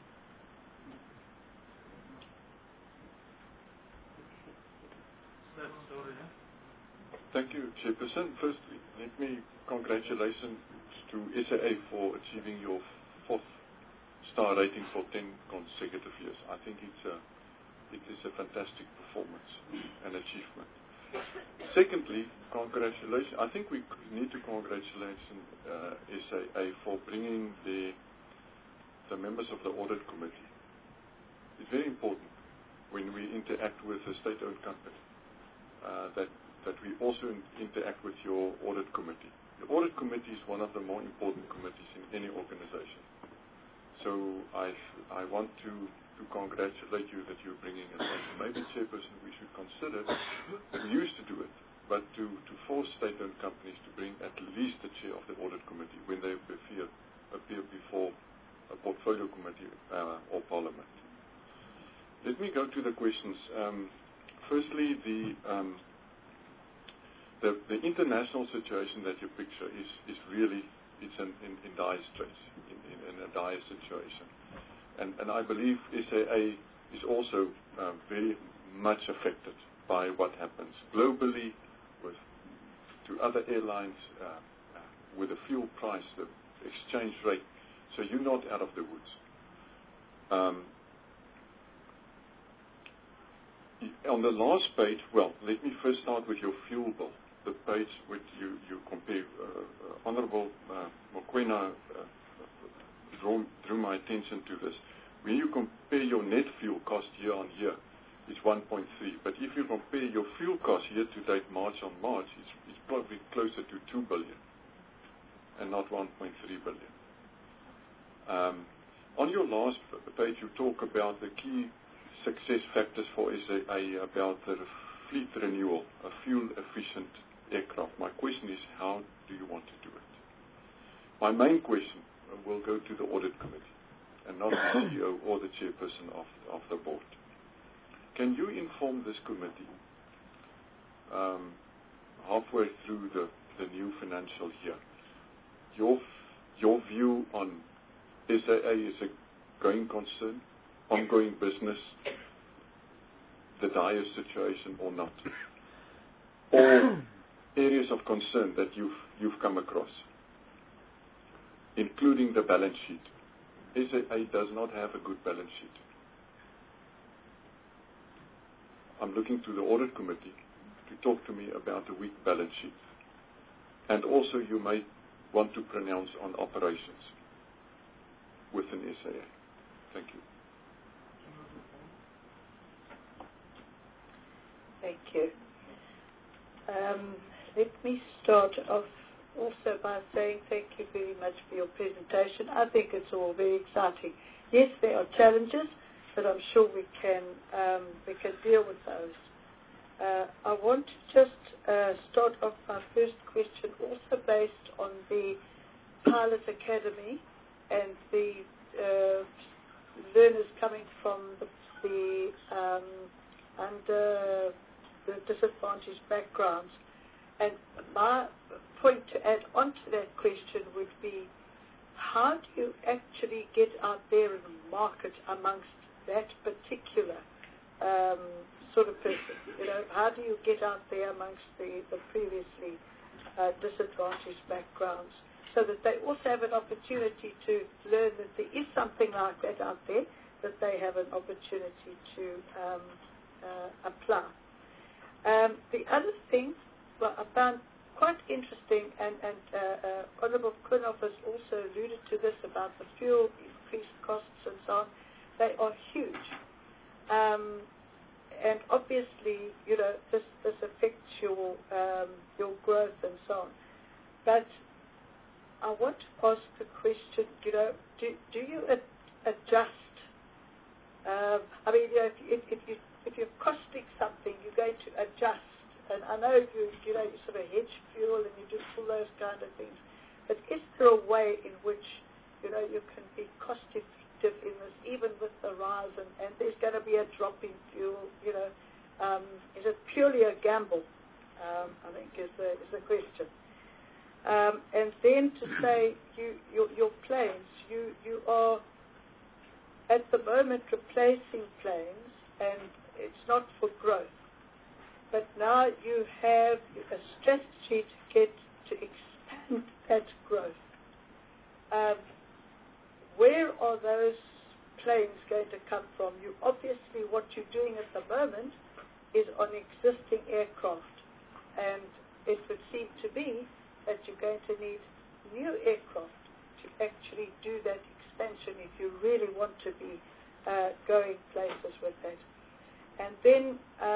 Thank you, Chairperson. Firstly, let me congratulations to SAA for achieving your 4th star rating for 10 consecutive years. I think it is a fantastic performance and achievement. Secondly, congratulations. I think we need to congratulate SAA for bringing the members of the audit committee. It's very important when we interact with a state-owned company that we also interact with your audit committee. The audit committee is one of the more important committees in any organization. So I want to congratulate you that you're bringing it on. Maybe, Chairperson, we should consider, we used to do it, but to force state-owned companies to bring at least the chair of the audit committee when they appear before a portfolio committee or parliament. Let me go to the questions. Firstly, the international situation that you picture is really, it's in dire straits, in a dire situation. And I believe SAA is also very much affected by what happens globally to other airlines, with the fuel price, the exchange rate. So you're not out of the woods. On the last page, well, let me first start with your fuel bill. The page which you compare, Honorable Mokoena drew my attention to this. When you compare your net fuel cost year on year, it's 1.3. But if you compare your fuel cost year to date, March on March, it's probably closer to 2 billion and not 1.3 billion. On your last page, you talk about the key success factors for SAA, about the fleet renewal, a fuel-efficient aircraft. My question is, how do you want to do it? My main question will go to the audit committee and not the CEO or the chairperson of the board. Can you inform this committee halfway through the new financial year, your your view on SAA is a going concern, ongoing business, the dire situation or not, or areas of concern that you've come across, including the balance sheet. SAA does not have a good balance sheet. I'm looking to the audit committee to talk to me about the weak balance sheet. And also you may want to pronounce on operations within SAA. Thank you. Thank you. Let me start off also by saying thank you very much for your presentation. I think it's all very exciting. Yes, there are challenges, but I'm sure we can deal with those. I want to just start off my first question also based on the Pilot Academy and the learners coming from the under the disadvantaged backgrounds. And my point to add on to that question would be, how do you actually get out there in the market amongst that particular sort of person? You know, how do you get out there amongst the previously disadvantaged backgrounds so that they also have an opportunity to learn that there is something like that out there, that they have an opportunity to apply. The other thing, well, I found quite interesting, and Honourable Quinoff has also alluded to this about the fuel increased costs and so on. They are huge. And obviously, you know, this affects your growth and so on. But I want to ask the question, you know, do you adjust? I mean, you know, if you're costing something, you're going to adjust. And I know you sort of hedge fuel and you do all those kind of things. But is there a way in which, you know, you can be cost effective in this, even with the rise, and there's going to be a drop in fuel, you know? Is it purely a gamble? I think is the question. And then to say your planes, you are at the moment replacing planes, and it's not for growth. But now you have a strategy to expand that growth. Where are those planes going to come from? You obviously, what you're doing at the moment is on existing aircraft, and it would seem to me that you're going to need new aircraft to actually do that expansion if you really want to be going places with that. And then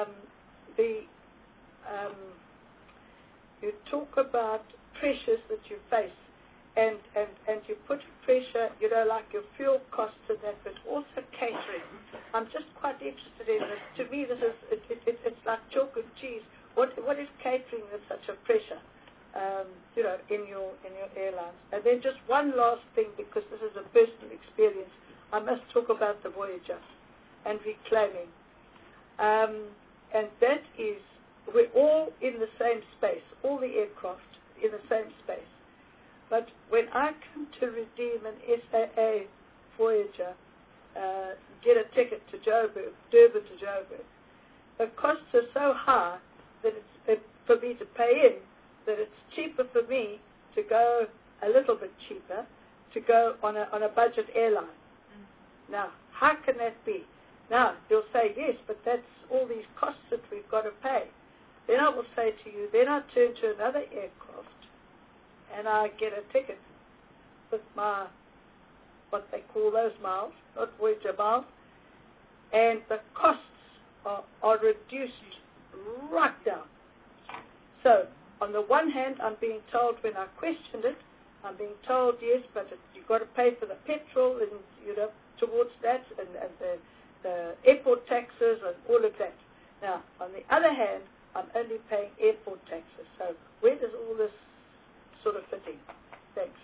you talk about pressures that you face, and you put pressure, you know, like your fuel costs and that, but also catering. I'm just quite interested in this. To me, this is it's like chalk and cheese. What is catering with such a pressure, you know, in your airlines? And then just one last thing, because this is a personal experience. I must talk about the Voyager and reclaiming. And that is, we're all in the same space, all the aircraft in the same space. But when I come to redeem an SAA Voyager, get a ticket to Joburg, Durban to Joburg, the costs are so high that it's for me to pay in, that it's cheaper for me to go a little bit cheaper, to go on a budget airline. Now, how can that be? Now, you'll say, yes, but that's all these costs that we've got to pay. Then I will say to you, then I turn to another aircraft and I get a ticket with my, what they call those miles, not Voyager miles, and the costs are reduced right down. So, on the one hand, I'm being told, when I questioned it, I'm being told, yes, but you've got to pay for the petrol and, you know, towards that, and the airport taxes and all of that. Now, on the other hand, I'm only paying airport taxes. So where does all this sort of fit in? Thanks.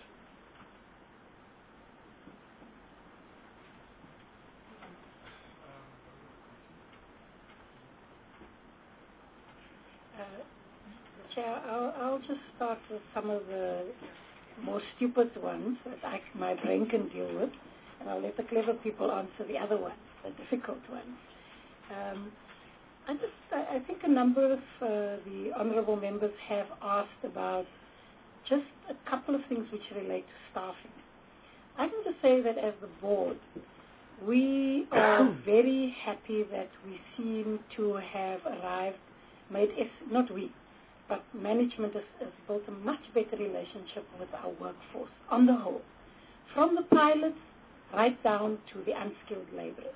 Chair, I'll just start with some of the more stupid ones that my brain can deal with, and I'll let the clever people answer the other ones, the difficult ones. I think a number of the honourable members have asked about just a couple of things which relate to staffing. I can just say that as the board, we are very happy that we seem to have arrived, not we, but management has built a much better relationship with our workforce on the whole, from the pilots right down to the unskilled labourers.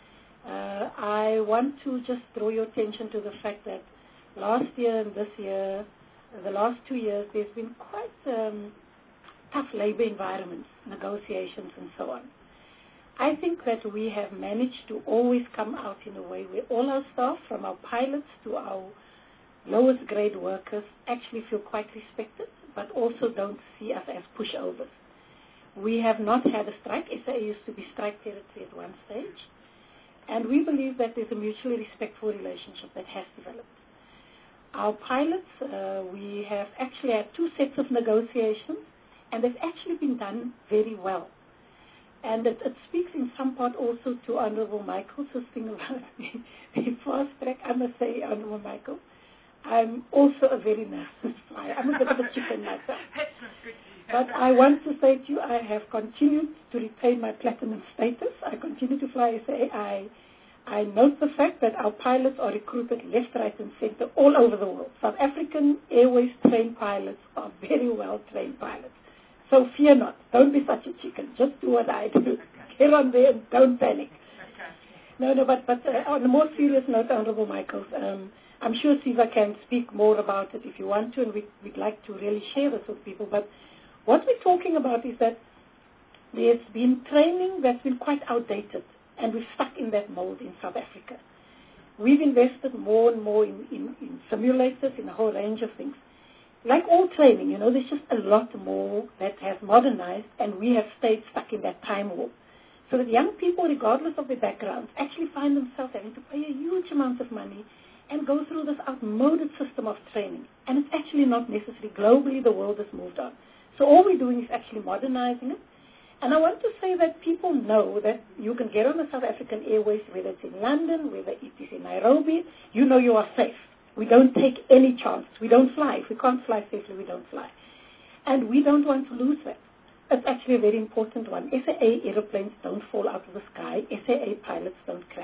I want to just draw your attention to the fact that last year and this year, the last 2 years, there's been quite tough labour environments, negotiations and so on. I think that we have managed to always come out in a way where all our staff, from our pilots to our lowest grade workers, actually feel quite respected, but also don't see us as pushovers. We have not had a strike. SAA used to be strike territory at one stage. And we believe that there's a mutually respectful relationship that has developed. Our pilots, we have actually had 2 sets of negotiations, and they've actually been done very well. And it speaks in some part also to Honourable Michael's thing about the fast track. I must say, Honourable Michael, I'm also a very nervous flyer. I'm a bit of a chicken myself. But I want to say to you, I have continued to retain my platinum status. I continue to fly SAA. I note the fact that our pilots are recruited left, right, and center all over the world. South African Airways trained pilots are very well trained pilots. So fear not. Don't be such a chicken. Just do what I do. Get on there and don't panic. No, but on a more serious note, Honourable Michaels, I'm sure Siva can speak more about it if you want to, and we'd like to really share this with people. But what we're talking about is that there's been training that's been quite outdated, and we're stuck in that mold in South Africa. We've invested more and more in simulators, in a whole range of things. Like all training, there's just a lot more that has modernized, and we have stayed stuck in that time warp. So that young people, regardless of their backgrounds, actually find themselves having to pay a huge amount of money and go through this outmoded system of training. And it's actually not necessary. Globally, the world has moved on. So all we're doing is actually modernizing it. And I want to say that people know that you can get on a South African Airways, whether it's in London, whether it is in Nairobi, you know you are safe. We don't take any chances. We don't fly. If we can't fly safely, we don't fly. And we don't want to lose that. It's actually a very important one. SAA aeroplanes don't fall out of the sky. SAA pilots don't crash.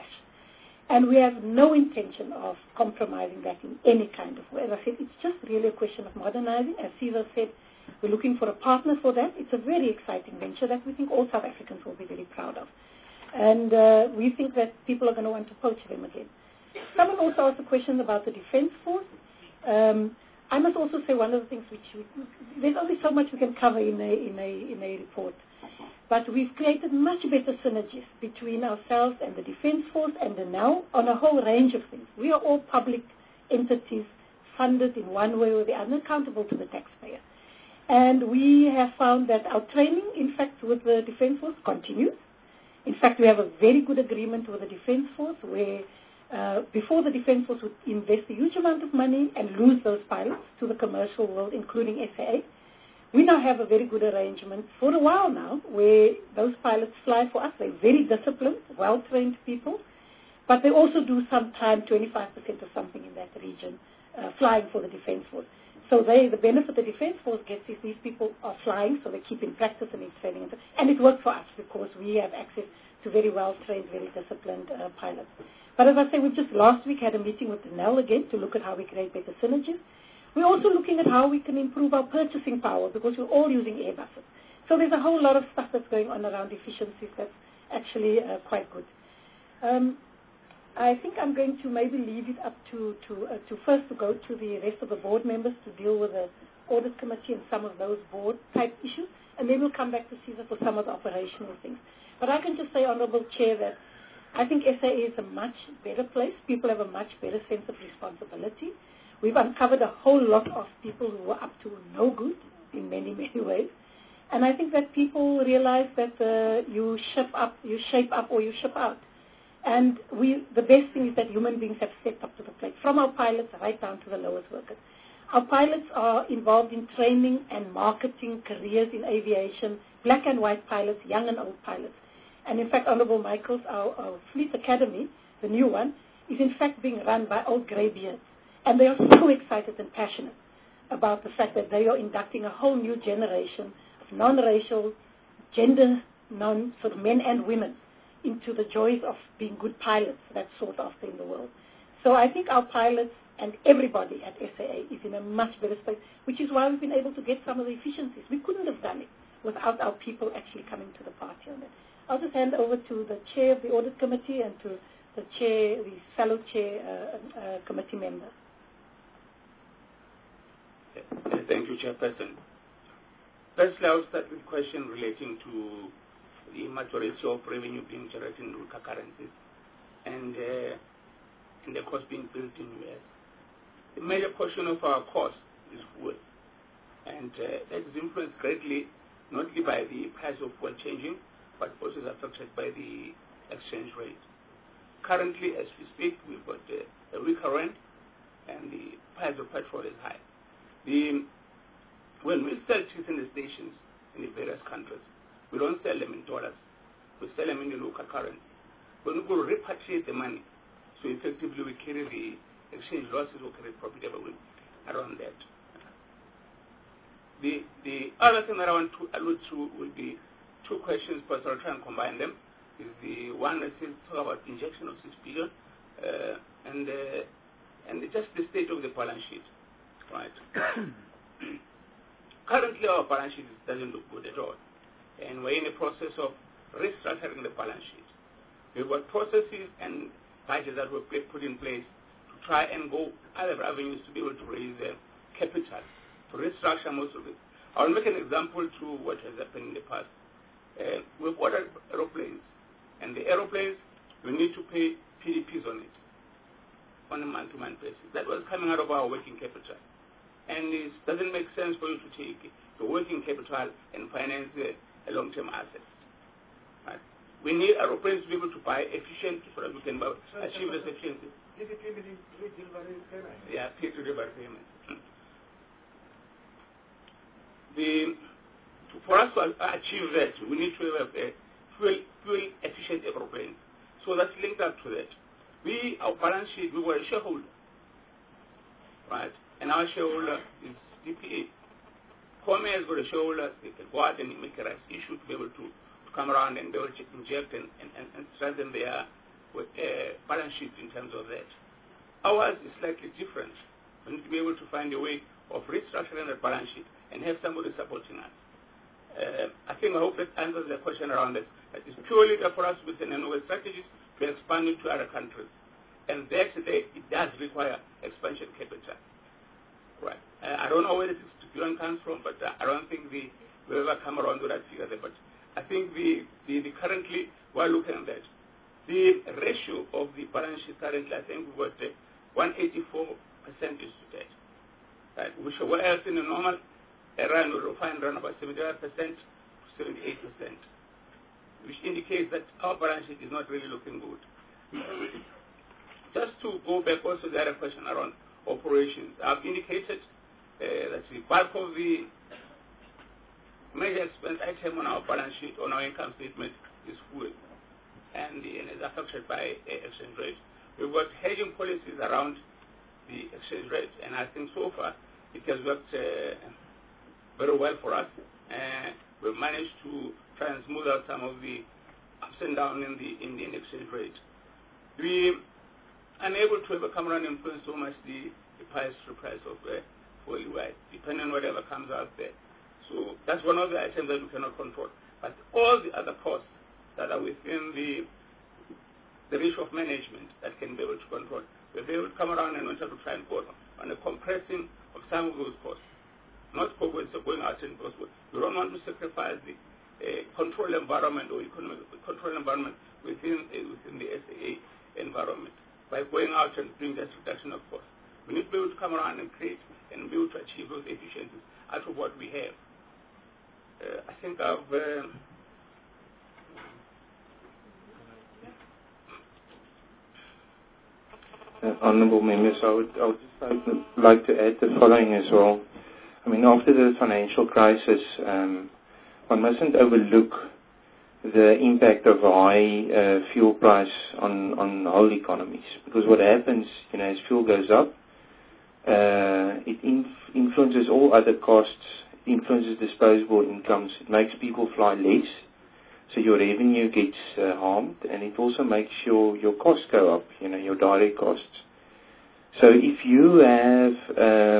And we have no intention of compromising that in any kind of way. As I said, it's just really a question of modernizing. As Caesar said, we're looking for a partner for that. It's a very exciting venture that we think all South Africans will be very proud of. And we think that people are going to want to poach them again. Someone also asked a question about the Defence Force. I must also say one of the things there's only so much we can cover in a report. But we've created much better synergies between ourselves and the Defence Force and the NEL on a whole range of things. We are all public entities funded in one way or the other, accountable to the taxpayer. And we have found that our training, in fact, with the Defence Force continues. In fact, we have a very good agreement with the Defence Force where before the Defence Force would invest a huge amount of money and lose those pilots to the commercial world, including SAA. We now have a very good arrangement for a while now where those pilots fly for us. They're very disciplined, well-trained people, but they also do sometime 25% or something in that region flying for the Defence Force. So the benefit the Defence Force gets is these people are flying, so they keep in practice and in training. And it works for us because we have access to very well-trained, very disciplined pilots. But as I say, we just last week had a meeting with the NEL again to look at how we create better synergies. We're also looking at how we can improve our purchasing power because we're all using Airbuses. So there's a whole lot of stuff that's going on around efficiencies that's actually quite good. I think I'm going to maybe leave it up to first to go to the rest of the board members to deal with the audit committee and some of those board type issues, and then we'll come back to Caesar for some of the operational things. But I can just say, Honourable Chair, that I think SAA is a much better place. People have a much better sense of responsibility. We've uncovered a whole lot of people who were up to no good in many, many ways. And I think that people realize that you shape up or you ship out. And the best thing is that human beings have stepped up to the plate, from our pilots right down to the lowest workers. Our pilots are involved in training and marketing careers in aviation, black and white pilots, young and old pilots. And in fact, Honorable Michaels, our Fleet Academy, the new one, is in fact being run by old greybeards. And they are so excited and passionate about the fact that they are inducting a whole new generation of non-racial, gender sort of men and women into the joys of being good pilots that's sought after in the world. So I think our pilots and everybody at SAA is in a much better space, which is why we've been able to get some of the efficiencies. We couldn't have done it without our people actually coming to the party on it. I'll just hand over to the chair of the audit committee and to the chair, the fellow chair committee member. Thank you, Chairperson. Firstly, I'll start with a question relating to the majority of revenue being generated in local currencies and the cost being built in US. The major portion of our cost is fuel, and that is influenced greatly not only by the price of fuel changing, but also is affected by the exchange rate. Currently, as we speak, we've got a weaker rand, and the price of petrol is high. When we sell cheese in the stations in the various countries, we don't sell them in dollars. We sell them in the local currency. When we go repatriate the money, so effectively we carry the exchange losses or carry profitable around that. The other thing that I want to allude to will be two questions, but I'll try and combine them. Is the one that says talk about injection of 6 billion and just the state of the balance sheet, right? Currently, our balance sheet doesn't look good at all, and we're in the process of restructuring the balance sheet. We've got processes and budgets that were put in place to try and go other avenues to be able to raise capital to restructure most of it. I'll make an example to what has happened in the past. We've ordered aeroplanes, and the aeroplanes, we need to pay PDPs on it on a month-to-month basis. That was coming out of our working capital. And it doesn't make sense for you to take the working capital and finance a long-term asset. Right? We need aeroplanes to be able to buy efficiently so that we can achieve this efficiency. Yeah, pay-to-delivery payment. For us to achieve that, we need to have a fuel-efficient aeroplane. So that's linked up to that. Our balance sheet, we were a shareholder, right? And our shareholder is DPA. Kwame has got a shareholder, they can go out and make a rights issue to be able to come around and be able to inject and strengthen their balance sheet in terms of that. Ours is slightly different. We need to be able to find a way of restructuring the balance sheet and have somebody supporting us. I hope that answers the question around that. It's purely for us with an annual strategy to expand it to other countries. And that it does require expansion capital. Right. I don't know where this billion comes from, but I don't think we'll ever come around to that figure there. But I think currently we're looking at that. The ratio of the balance sheet currently, I think we've got 184% is to that. Right. Which whereas in a normal run we will find around about 75% to 78%, which indicates that our balance sheet is not really looking good. Just to go back also to the other question around operations, I've indicated that the bulk of the major expense item on our balance sheet, on our income statement, is fuel, and is affected by exchange rate. We've got hedging policies around the exchange rate, and I think so far it has worked very well for us. We've managed to try and smooth out some of the ups and downs in the Indian exchange rate. We are unable to ever come around and influence so much the price of fuel, depending on whatever comes out there. So that's one of the items that we cannot control. But all the other costs that are within the ratio of management that can be able to control, we'll be able to come around and want to try and go on a compressing of some of those costs. Not going out and costs. We don't want to sacrifice the control environment or economic control environment within the SAA environment by going out and doing that reduction of costs. We need to be able to come around and create and be able to achieve those efficiencies out of what we have. I think I've Honourable members, I would just like to add the following as well. I mean, after the financial crisis, one mustn't overlook the impact of high fuel price on whole economies. Because what happens, as fuel goes up, it influences all other costs, influences disposable incomes, it makes people fly less, so your revenue gets harmed, and it also makes your costs go up, your direct costs. So if you have,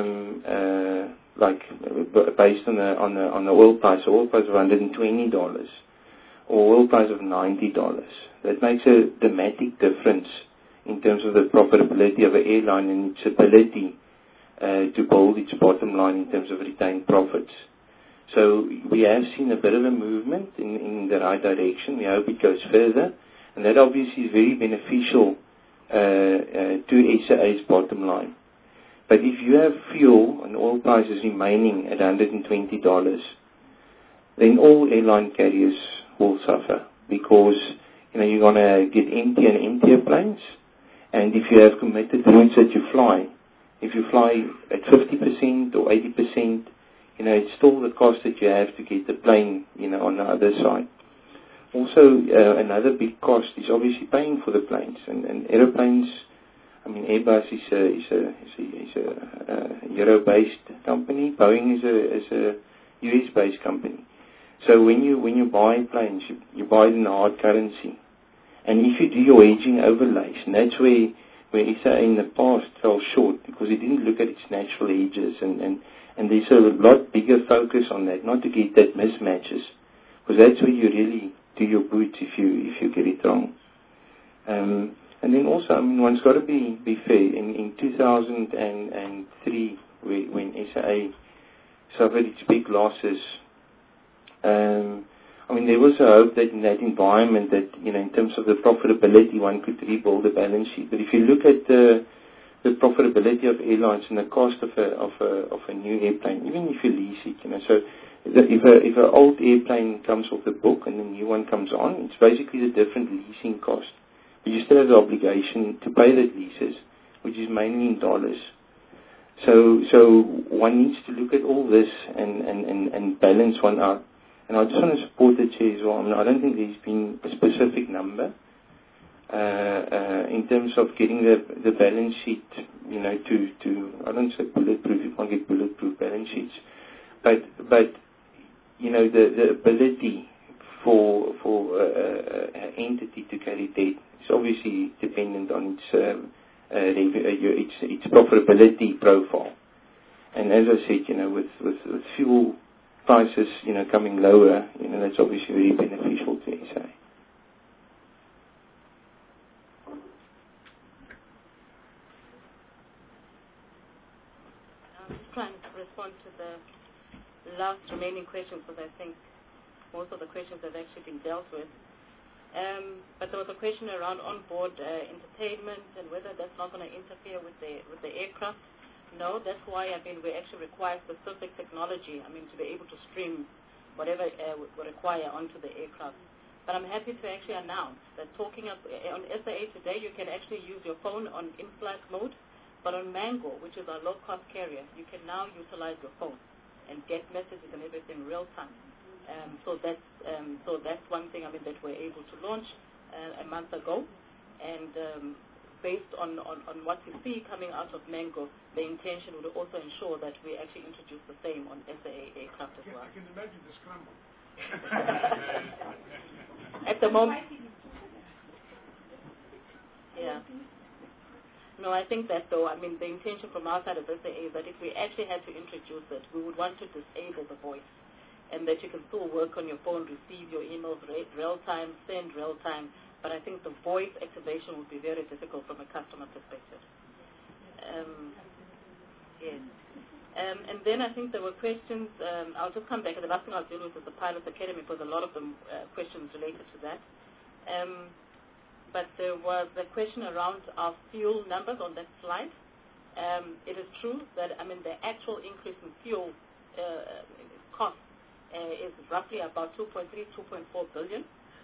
based on the oil price of $120 or oil price of $90, that makes a dramatic difference in terms of the profitability of an airline and its ability to build its bottom line in terms of retained profits. So we have seen a bit of a movement in the right direction. We hope it goes further, and that obviously is very beneficial to SAA's bottom line. But if you have fuel and oil prices remaining at $120, then all airline carriers will suffer, because you're going to get emptier and emptier planes, and if you have committed routes that you fly, if you fly at 50% or 80%, it's still the cost that you have to get the plane, on the other side. Also, another big cost is obviously paying for the planes, and aeroplanes. I mean, Airbus is a Euro-based company. Boeing is a US-based company. So when you buy planes, you buy it in a hard currency, and if you do your hedging overlays, and that's where ISA in the past fell short, because it didn't look at its natural hedges, and there's a lot bigger focus on that, not to get that mismatches, because that's where you really do your boots if you get it wrong. And then also, I mean, one's got to be fair. In 2003, when SAA suffered its big losses, I mean, there was a hope that in that environment that, in terms of the profitability, one could rebuild the balance sheet. But if you look at the profitability of airlines and the cost of a new airplane, even if you lease it, so if an old airplane comes off the book and a new one comes on, it's basically the different leasing cost. But you still have the obligation to pay that leases, which is mainly in dollars. So one needs to look at all this and balance one out. And I just want to support the chair as well. I mean, I don't think there's been a specific number in terms of getting the balance sheet, to I don't say bulletproof. You can't get bulletproof balance sheets, but the ability for an entity to carry debt is obviously dependent on its profitability profile. And as I said, with fuel prices, coming lower, that's obviously very beneficial to SA. I'm just trying to respond to the last remaining questions, because I think most of the questions have actually been dealt with. But there was a question around onboard entertainment and whether that's not going to interfere with the aircraft. No, that's why, we actually require specific technology, to be able to stream whatever we require onto the aircraft. But I'm happy to actually announce that talking on SAA today, you can actually use your phone on in-flight mode, but on Mango, which is our low-cost carrier, you can now utilize your phone and get messages and everything real time. So that's one thing, that we're able to launch a month ago, and based on what we see coming out of Mango, the intention would also ensure that we actually introduce the same on SAA aircraft as well. I can imagine the scramble. At the moment, yeah. No, I think that though, the intention from our side of SAA is that if we actually had to introduce it, we would want to disable the voice, and that you can still work on your phone, receive your emails real time, send real time. But I think the voice activation would be very difficult from a customer perspective. Yes. And then I think there were questions. I'll just come back. The last thing I'll deal with is the Pilot Academy, because a lot of them questions related to that. But there was a question around our fuel numbers on that slide. It is true that, the actual increase in fuel cost is roughly about 2.3, 2.4 billion.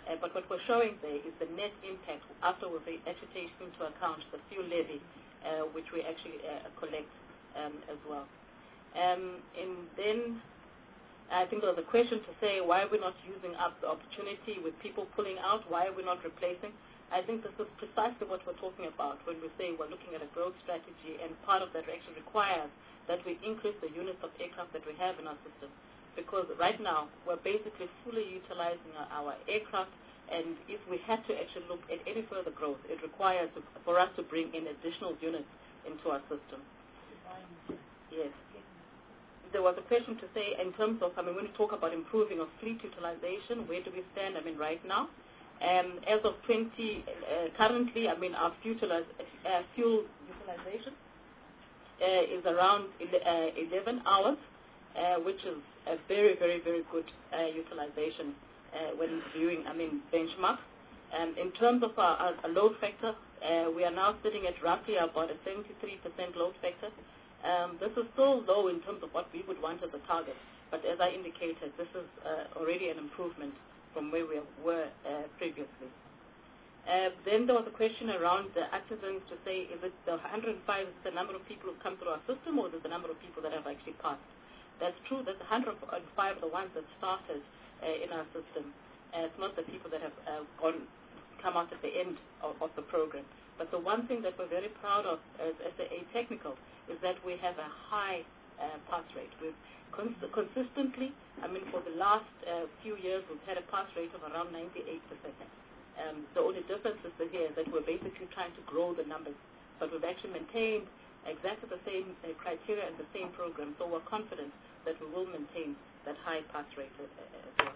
But what we're showing there is the net impact after we've actually taken into account the fuel levy, which we actually collect as well. And then I think there was a question to say, why are we not using up the opportunity with people pulling out? Why are we not replacing? I think this is precisely what we're talking about when we say we're looking at a growth strategy, and part of that actually requires that we increase the units of aircraft that we have in our system. Because right now, we're basically fully utilizing our aircraft, and if we had to actually look at any further growth, it requires for us to bring in additional units into our system. Yes. There was a question to say in terms of, when we talk about improving of fleet utilization, where do we stand, right now? As of currently, our fuel utilization is around 11 hours, which is a very, very, very good utilization when viewing, benchmarks. In terms of our load factor, we are now sitting at roughly about a 73% load factor. This is still low in terms of what we would want as a target, but as I indicated, this is already an improvement from where we were previously. Then there was a question around the accidents to say, is it the 105 is the number of people who come through our system, or is it the number of people that have actually passed? That's true that the 105 are the ones that started in our system. It's not the people that have come out at the end of the program. But the one thing that we're very proud of as SAA Technical is that we have a high pass rate. We've consistently, for the last few years, we've had a pass rate of around 98%. The only difference is here that we're basically trying to grow the numbers, but we've actually maintained exactly the same criteria and the same program, so we're confident that we will maintain that high pass rate as well.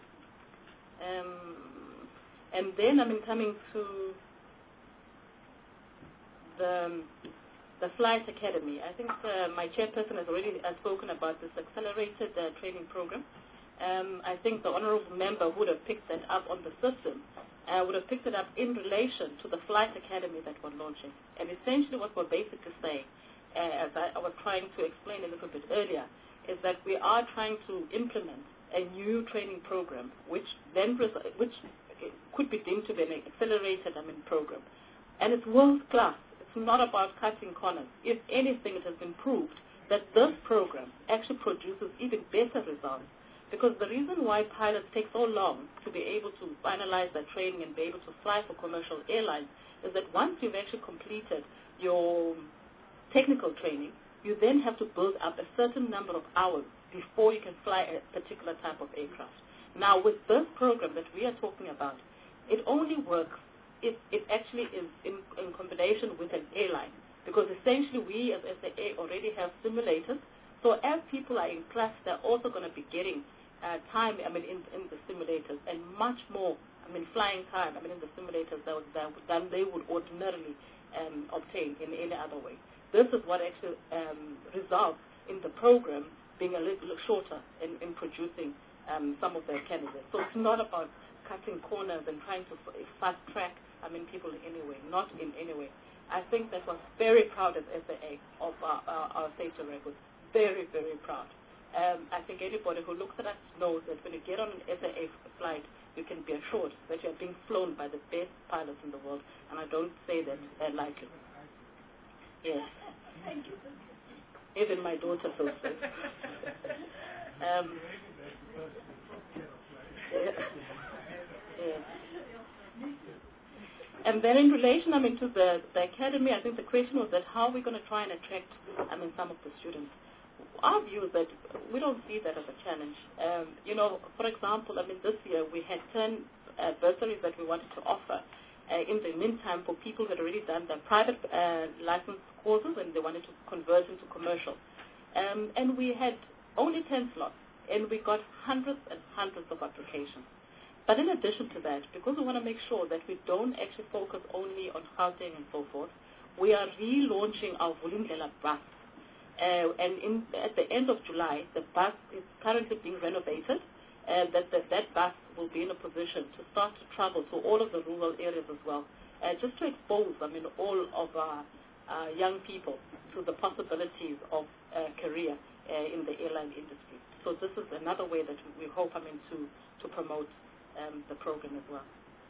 And then, coming to the Flight Academy. I think my chairperson has already spoken about this accelerated training program. I think the honorable member would have picked that up on the system, would have picked it up in relation to the Flight Academy that we're launching. And essentially what we're basically saying, as I was trying to explain a little bit earlier, is that we are trying to implement a new training program, which could be deemed to be an accelerated program. And it's world-class. It's not about cutting corners. If anything, it has been proved that this program actually produces even better results. Because the reason why pilots take so long to be able to finalize their training and be able to fly for commercial airlines is that once you've actually completed your technical training, you then have to build up a certain number of hours before you can fly a particular type of aircraft. Now, with this program that we are talking about, it only works if it actually is in combination with an airline, because essentially we as SAA already have simulators. So as people are in class, they're also going to be getting time in the simulators, and much more flying time in the simulators than they would ordinarily obtain in any other way. This is what actually results in the program being a little shorter in producing some of their candidates. So it's not about cutting corners and trying to fast track people in any way, not in any way. I think that we're very proud as SAA of our safety record. Very, very proud. I think anybody who looks at us knows that when you get on an SAA flight, you can be assured that you're being flown by the best pilots in the world, and I don't say that lightly. Yes. Thank you. Even my daughter feels so. Yes. And then in relation, to the academy, I think the question was that how are we going to try and attract, some of the students. Our view is that we don't see that as a challenge. For example, this year we had 10 bursaries that we wanted to offer in the meantime for people who had already done their private license courses and they wanted to convert into commercial. And we had only 10 slots, and we got hundreds and hundreds of applications. But in addition to that, because we want to make sure that we don't actually focus only on Gauteng and so forth, we are relaunching our Vulindlela bus. And at the end of July, the bus is currently being renovated, and that bus will be in a position to start to travel to all of the rural areas as well, just to expose, all of our young people to the possibilities of career in the airline industry. So this is another way that we hope, to promote the program as well.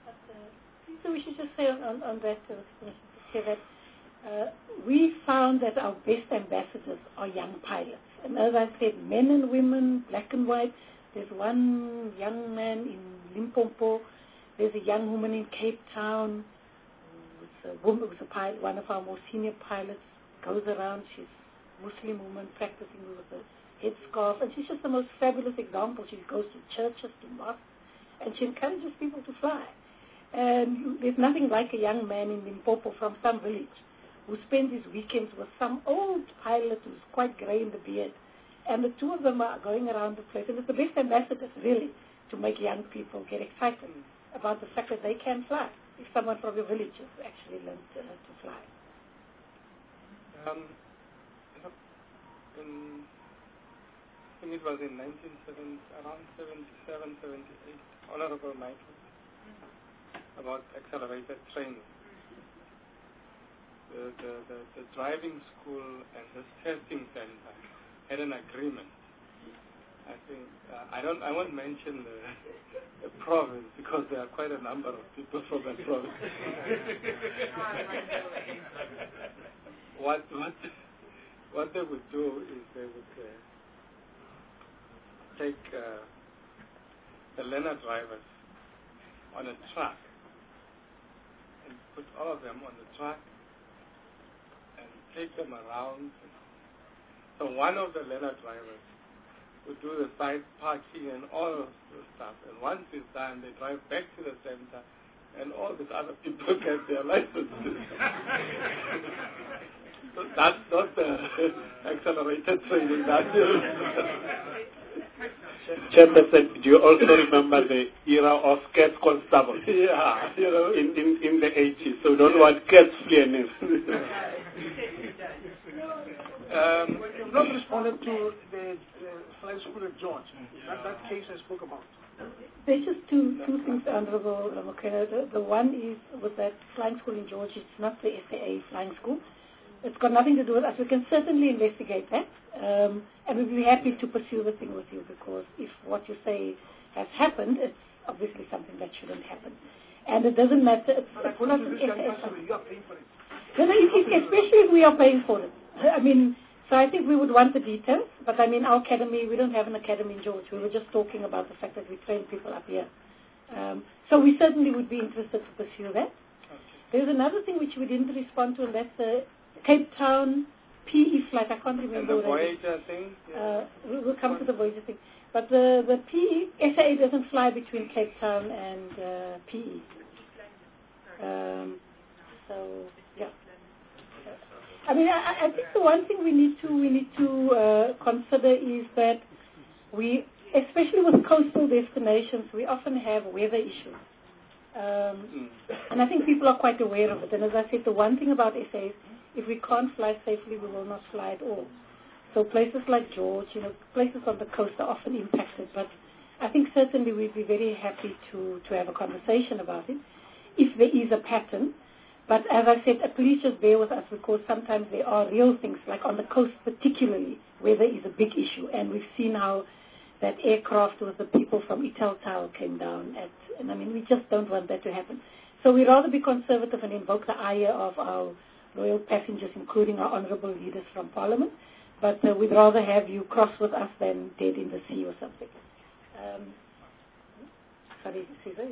So we should just say on that, say that we found that our best ambassadors are young pilots. And as I said, men and women, black and white. There's one young man in Limpopo. There's a young woman in Cape Town who's a pilot, one of our more senior pilots, goes around. She's a Muslim woman practicing with a headscarf. And she's just the most fabulous example. She goes to churches, to mosques, and she encourages people to fly. And there's nothing like a young man in Limpopo from some village who spends his weekends with some old pilot who's quite grey in the beard. And the two of them are going around the place. And it's the best ambassadors, really, to make young people get excited about the fact that they can fly if someone from your village has actually learned to fly. I think it was in around 77, 78, Honorable Michael, about accelerated training. The driving school and the testing center had an agreement. I think I won't mention the province because there are quite a number of people from that province. What they would do is they would take the learner drivers on a truck and put all of them on the truck and take them around. So one of the learner drivers would do the side parking and all of the stuff. And once it's done, they drive back to the center and all these other people get their licenses. So that's not the accelerated training. Chairperson, do you also remember the era of cats constables? Yeah. In the 80s. So we don't want cats fleeing. You've not responded to the flying school at George. That case I spoke about. There's just two things, Honorable Ramokena. The one is with that flying school in George, it's not the SAA flying school. It's got nothing to do with us. We can certainly investigate that. And we'd be happy to pursue the thing with you because if what you say has happened, it's obviously something that shouldn't happen. And it doesn't matter. It's not an SAA. You are paying for it. Especially if we are paying for it. I mean, so I think we would want the details. But I mean, our academy, we don't have an academy in George. We were just talking about the fact that we train people up here. So we certainly would be interested to pursue that. There's another thing which we didn't respond to, and that's the Cape Town PE flight. I can't remember. And the Voyager thing? Yeah. We'll come to the Voyager thing. But the PE, SAA doesn't fly between Cape Town and PE. So, yeah. I mean, I think the one thing we need to consider is that we, especially with coastal destinations, we often have weather issues. And I think people are quite aware of it. And as I said, the one thing about SA is if we can't fly safely, we will not fly at all. So places like George, places on the coast are often impacted. But I think certainly we'd be very happy to have a conversation about it if there is a pattern. But as I said, please just bear with us because sometimes there are real things, like on the coast particularly, weather is a big issue. And we've seen how that aircraft with the people from Italtau came down and I mean, we just don't want that to happen. So we'd rather be conservative and invoke the ire of our loyal passengers, including our honorable leaders from Parliament. But we'd rather have you cross with us than dead in the sea or something. Sorry, Caesar?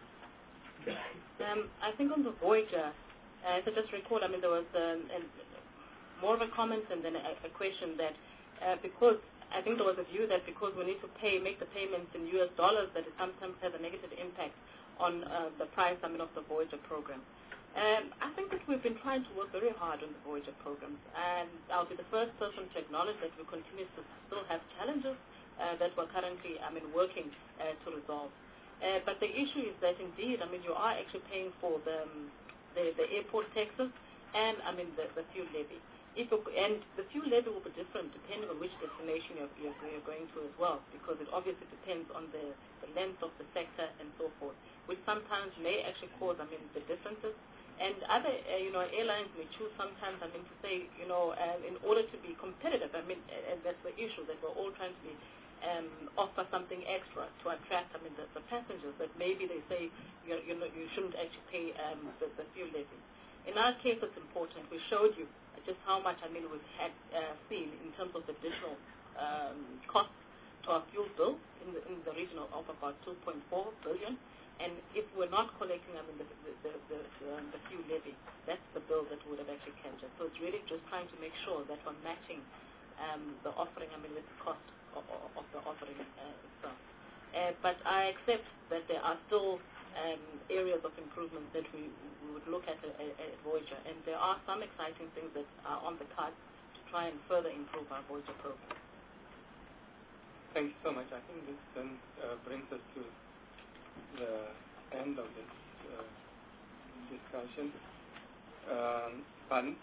I think on the Voyager, as I just recall, I mean, there was more of a comment and then a question that because I think there was a view that because we need to make the payments in US dollars, that it sometimes has a negative impact on the price, I mean, of the Voyager program. I think that we've been trying to work very hard on the Voyager programs, and I'll be the first person to acknowledge that we continue to still have challenges that we're currently, I mean, working to resolve. But the issue is that indeed, I mean, you are actually paying for the airport taxes and, I mean, the fuel levy. And the fuel levy will be different depending on which destination you're going to as well, because it obviously depends on the length of the sector and so forth, which sometimes may actually cause, I mean, the differences. And other, airlines may choose sometimes, I mean, to say, in order to be competitive, I mean, and that's the issue that we're all trying to be offer something extra to attract, the passengers, that maybe they say, you shouldn't actually pay the fuel levy. In our case, it's important. We showed you just how much, we've had seen in terms of additional costs to our fuel bill in the region of about 2.4 billion. And if we're not collecting the fuel levy, that's the bill that would have actually captured. So it's really just trying to make sure that we're matching the offering, with the cost of the offering itself. But I accept that there are still areas of improvement that we would look at Voyager, and there are some exciting things that are on the cards to try and further improve our Voyager program. Thank you so much. I think this then brings us to the end of this discussion. Pardon?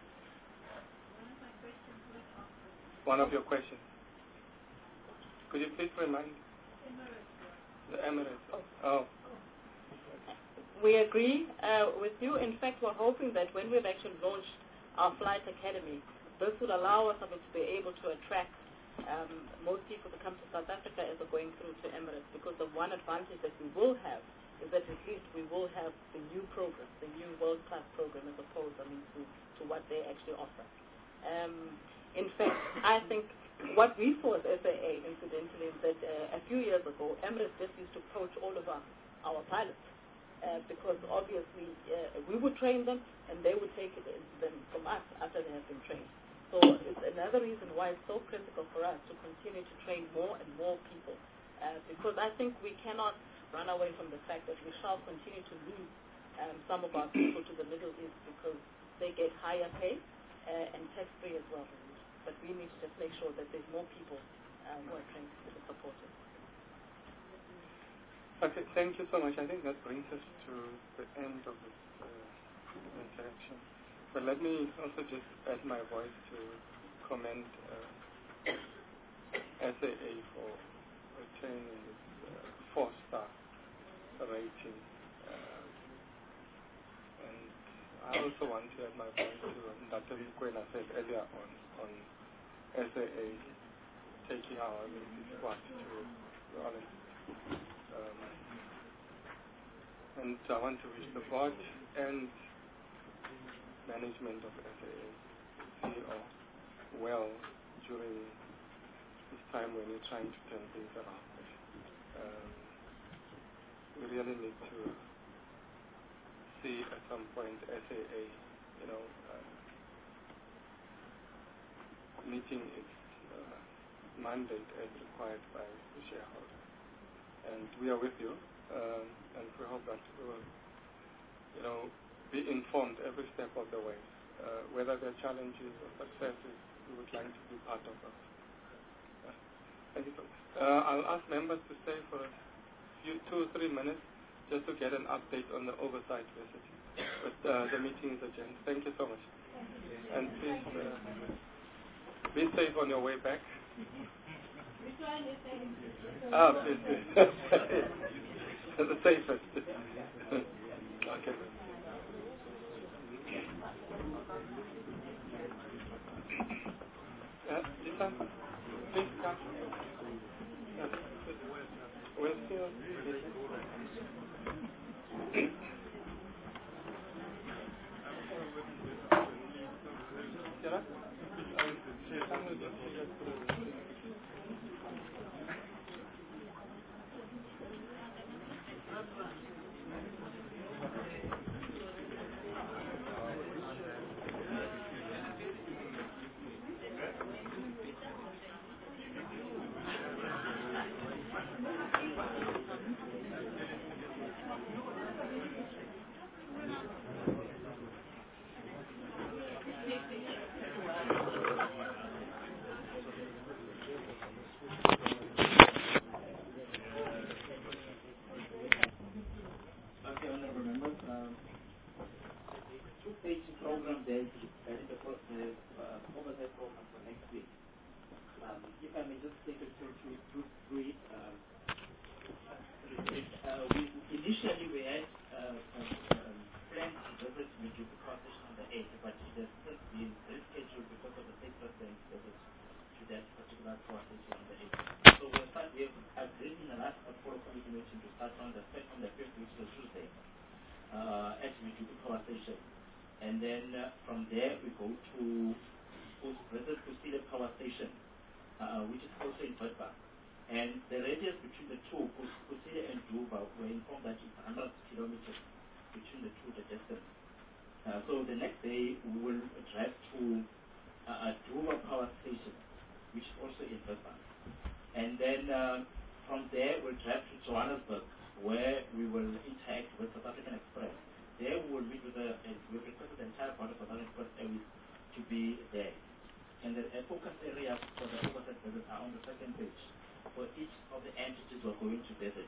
One of your questions. Could you please remind? The Emirates. Oh. We agree with you. In fact, we're hoping that when we've actually launched our Flight Academy, this will allow us to be able to attract most people to come to South Africa as they're going through to Emirates, because the one advantage that we will have is that at least we will have the new program, the new world-class program, as opposed to what they actually offer. In fact, I think what we saw as SAA, incidentally, is that a few years ago, Emirates just used to poach all of our pilots because obviously we would train them and they would take them from us after they have been trained. So it's another reason why it's so critical for us to continue to train more and more people because I think we cannot run away from the fact that we shall continue to lose some of our people to the Middle East because they get higher pay and tax-free as well. But we need to just make sure that there's more people who are trained to support us. Okay, thank you so much. I think that brings us to the end of this interaction. But let me also just add my voice to commend SAA for retaining its 4-star rating. And I also want to add my voice to Dr. Kwena said earlier on SAA taking our squad, to be honest. And I want to wish the board and management of SAA CEO well during this time when you're trying to turn things around. We really need to see at some point SAA, meeting its mandate as required by the shareholder. And we are with you, and we hope that we will, be informed every step of the way. Whether there are challenges or successes, we would like to be part of them. Thank you so much. I'll ask members to stay for a few 2 or 3 minutes just to get an update on the oversight visit. But the meeting is adjourned. Thank you so much. And please be safe on your way back. Please. The safest. Okay. Lisa, please come. We'll see you. Program there in the oversight program for next week. If I may just take it through it. Initially we had planned to visit with the procession on the 8th, but it has since been rescheduled because of the 6% visit to that particular procession on the 8th. So we're starting And then from there we go to Kusile Power Station, which is also in Witbank. And the radius between the two, Kusile and Juba, were informed that it's 100 kilometers between the two, the distance. So the next day we will drive to Juba Power Station, which is also in Witbank. And then from there we'll drive to Johannesburg, where we will interact with South African Express. There we will meet with we've requested the entire part of South African Express Airways to be there. And the focus areas for the oversight visit are on the second page for each of the entities we're going to visit.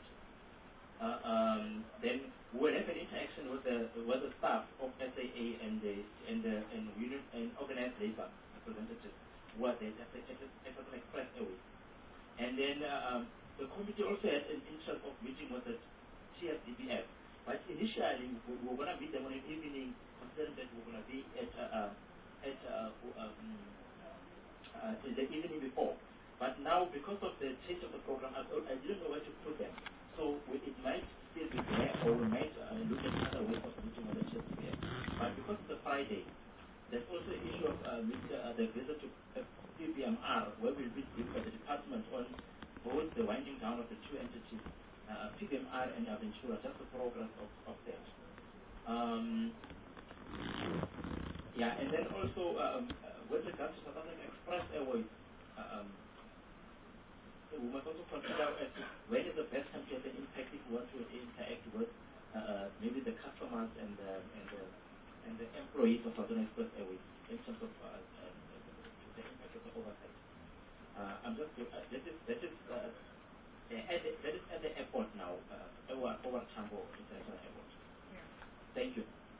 Then we will have an interaction with the staff of SAA and union and organized labor representatives who are there at the African Express Airways. And then the committee also had an interest of meeting with the TSDBF. But initially, we were going to meet them on an evening, considering that we were going to be at the evening before. But now, because of the change of the program, I didn't know where to put them. So it might still be there, or we might look at other ways of meeting with the TSDBF. But because it's a Friday, there's also an issue of the visit to PBMR, where we'll be with the department on both the winding down of the two entities, PBMR and Aventura, just the progress of that. And then also with regards to South African Express Airways, we must also consider when is the best time to have an impact if we want to interact with maybe the customers and the employees of South African Express Airways in terms of the impact of the oversight. That is at the airport now, over Tambo International Airport. Yeah. Thank you.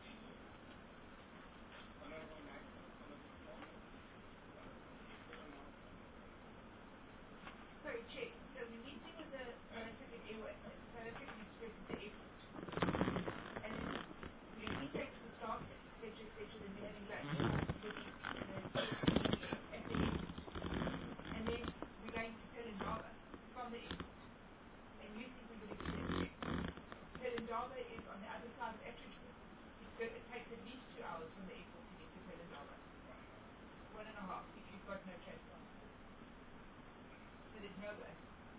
Sorry, Chair. So we're meeting with the South African Airways, South African Express at the airport. And then we interact with the staff, etc., then we're having lunch with the at the airport. And then we're going to Pelindaba from the airport. And you think we're going to get there. Pelindaba is on the other side of Atteridgeville. It takes at least 2 hours from the airport to get to Pelindaba. 1.5 if you've got no transport. So there's no way.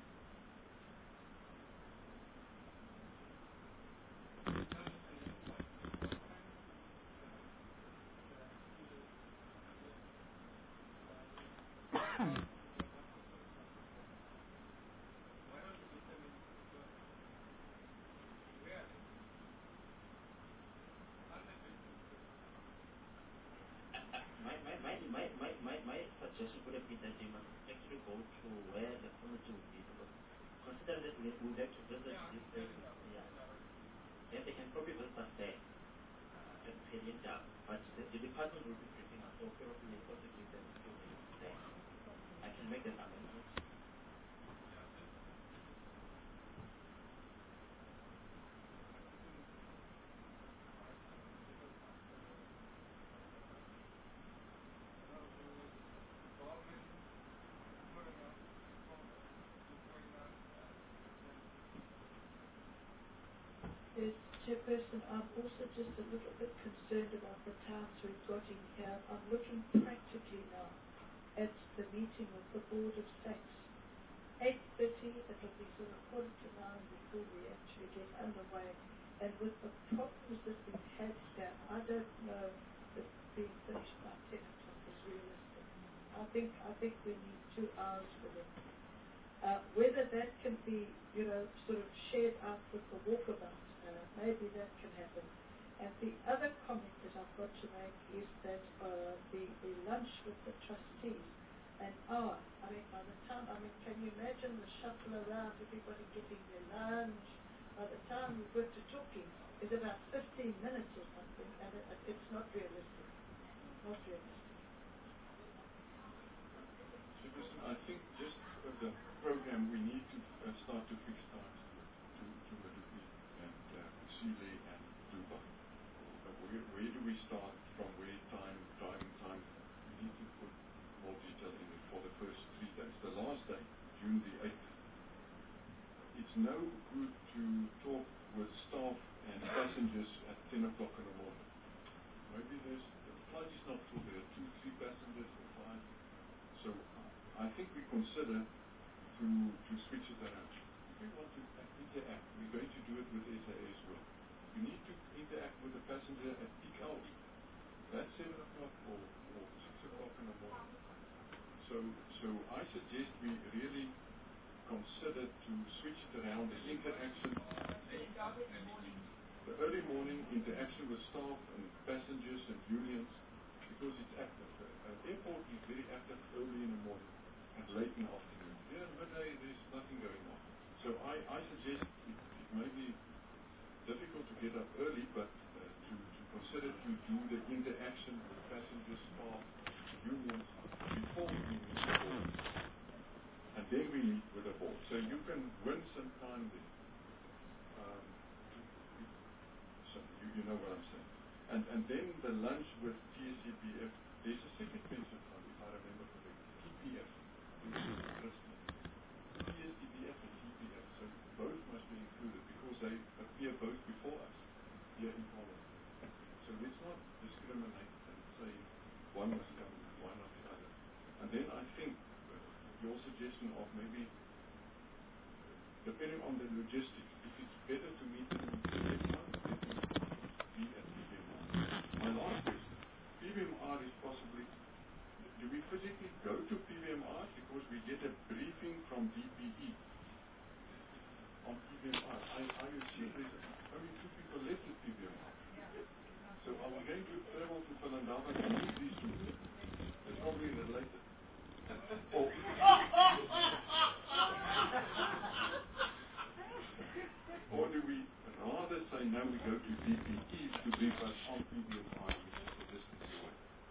My suggestion would have been that they must actually go to where the committee would be, because consider that we would have to visit this place. Then they can probably visit us there at Pelinda, but the department will be briefing us, so probably they also give them a few minutes there. I can make that amendment. Yes, Chairperson, I'm also just a little bit concerned about the times we've got in here. I'm looking practically now at the meeting of the Board of SACS. 8:30, it'll be sort of 9:15 before we actually get underway. And with the problems that we've had here, I don't know that being finished by 10 o'clock is realistic. I think we need 2 hours for them. Whether that can be, sort of shared out with the walkabout, maybe that can happen. And the other comment that I've got to make is that the lunch with the trustees, an hour. By the time, can you imagine the shuttle around, everybody getting their lunch? By the time we get to talking, it's about 15 minutes or something, and it's not realistic. Not realistic. Chairperson, I think just the program, we need to start to fix times to Medupi and Kusile and Juba. Where do we start from? Where driving time? We need to put more detail in it for the first 3 days. The last day, June the 8th, it's no good to talk with staff and passengers at 10 o'clock in the morning. Maybe there's not full. There are 2, 3 passengers or 5. So I think we consider to switch it around. If we want to interact, we're going to do it with SAA as well. You need to interact with the passenger at peak hours. That's 7 o'clock or 6 o'clock in the morning. So I suggest we really consider to switch it around, the interaction, the early morning interaction with staff and passengers and unions, because it's active. An airport is very active early in the morning and late in the afternoon. Here in midday, there's nothing going on. So I suggest it may be difficult to get up early, but to consider to do the interaction with passengers, staff, unions, before we meet the board. And then we meet with the board. So you can win some time there. So you know what I'm saying. And then the lunch with TSCBF, there's a second pension fund, if I remember correctly, TPF. TSCBF and TPF. So both must be included because they appear both before us here in Parliament. So let's not discriminate and say one must come, one or the other. And then I think your suggestion of maybe, depending on the logistics, if it's better to meet in PVMR, be at PVMR. My last question, PVMR is possibly, do we physically go to PVMR because we get a briefing from DPE on PVMR? I assume there's only 2 people left at PVMR. So are we going to travel to Philandava to meet these people? It's probably related. Or do we rather say no, we go to DPE to brief us on PVMR, which is the distance away?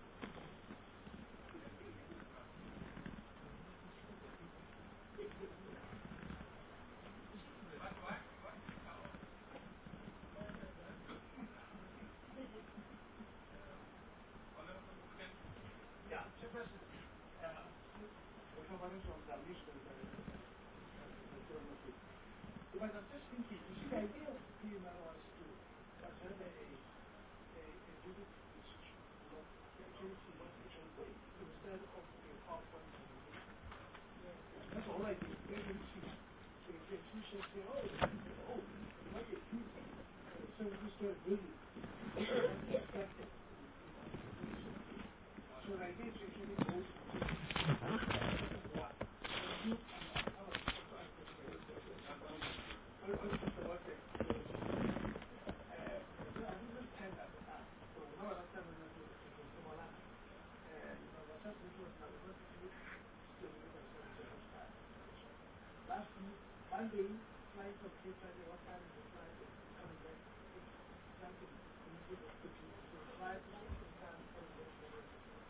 But I'm just thinking, you see, the idea of PMR was to have a visit institution, actually see what actual way, instead of a PowerPoint presentation. That's all I do. Every see. So if the institution say, what you do? So we just start building. So the idea is actually goes Monday, flight of Friday, what time is the flight? Coming back, something immediate of cooking. So flight is something time coming back to the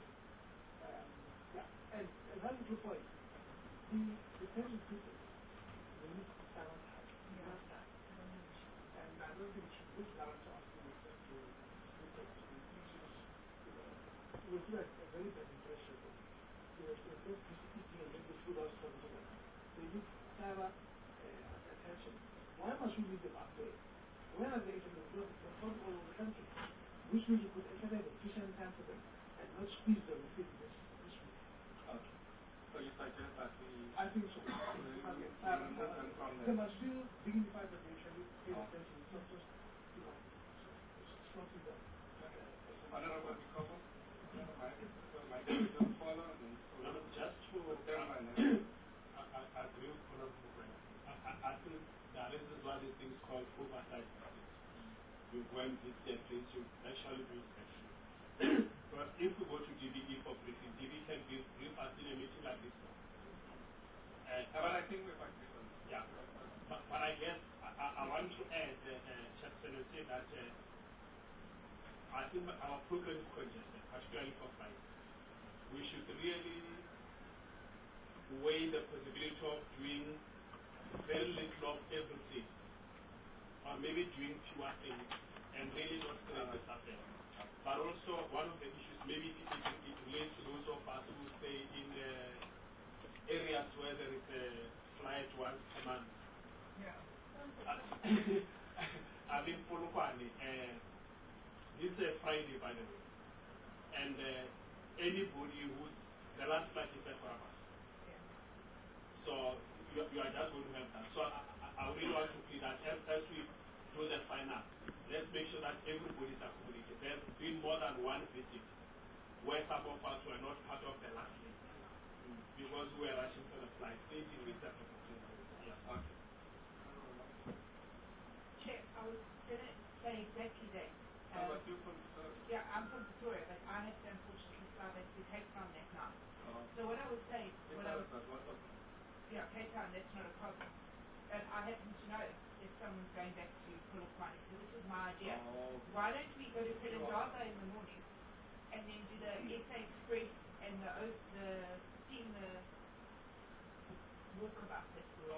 and another good point. The pension people, they need time on time. Enough time. And I don't think it should look down to asking them just to look at the teachers. It would do a very bad impression. They're just eating and then the food also comes to them. They need time attention. Why must we leave them up there? Where are they in the world? They're from all over the country. Which means you could have a decent time for them and not squeeze them within this week. Okay. So you suggest that I think so. They must still dignify that they actually pay attention. It's not just, slaughtering them. Honorable Couple? Just to I agree with Honorable Brent. I think there is one of the things called oversight. When this gets into actually do inspection. But if we go to DBE for briefing, DBE can brief us in a meeting like this one. But I think we're quite different. Yeah. But I guess I want to add, Chancellor, and say that I think our program is congested, particularly for flights. We should really weigh the possibility of doing very little of everything, or maybe doing fewer things, and really not stress the subject. But also, one of the issues, maybe it relates to those of us who stay in areas where there is a flight once a month. Yeah. I'm in Polokwane. This is a Friday, by the way. and anybody who's the last flight is for us. So you are just going to have that. So I really want to see that as we do the final, let's make sure that everybody is accommodated. There's been more than one visit where some of us were not part of the last link because we were rushing for the flight. Thinking with that opportunity. Yeah. Okay. Chair, I was going to say exactly that. Yeah, I'm from Pretoria, but I have to unfortunately fly back to Cape Town that night. So what I would say, yeah, Cape Town, that's not a problem. But I happen to know if someone's going back to Polokwane, so this is my idea. Why don't we go to Pelindaba in the morning and then do the SA Express and the steamer walkabout?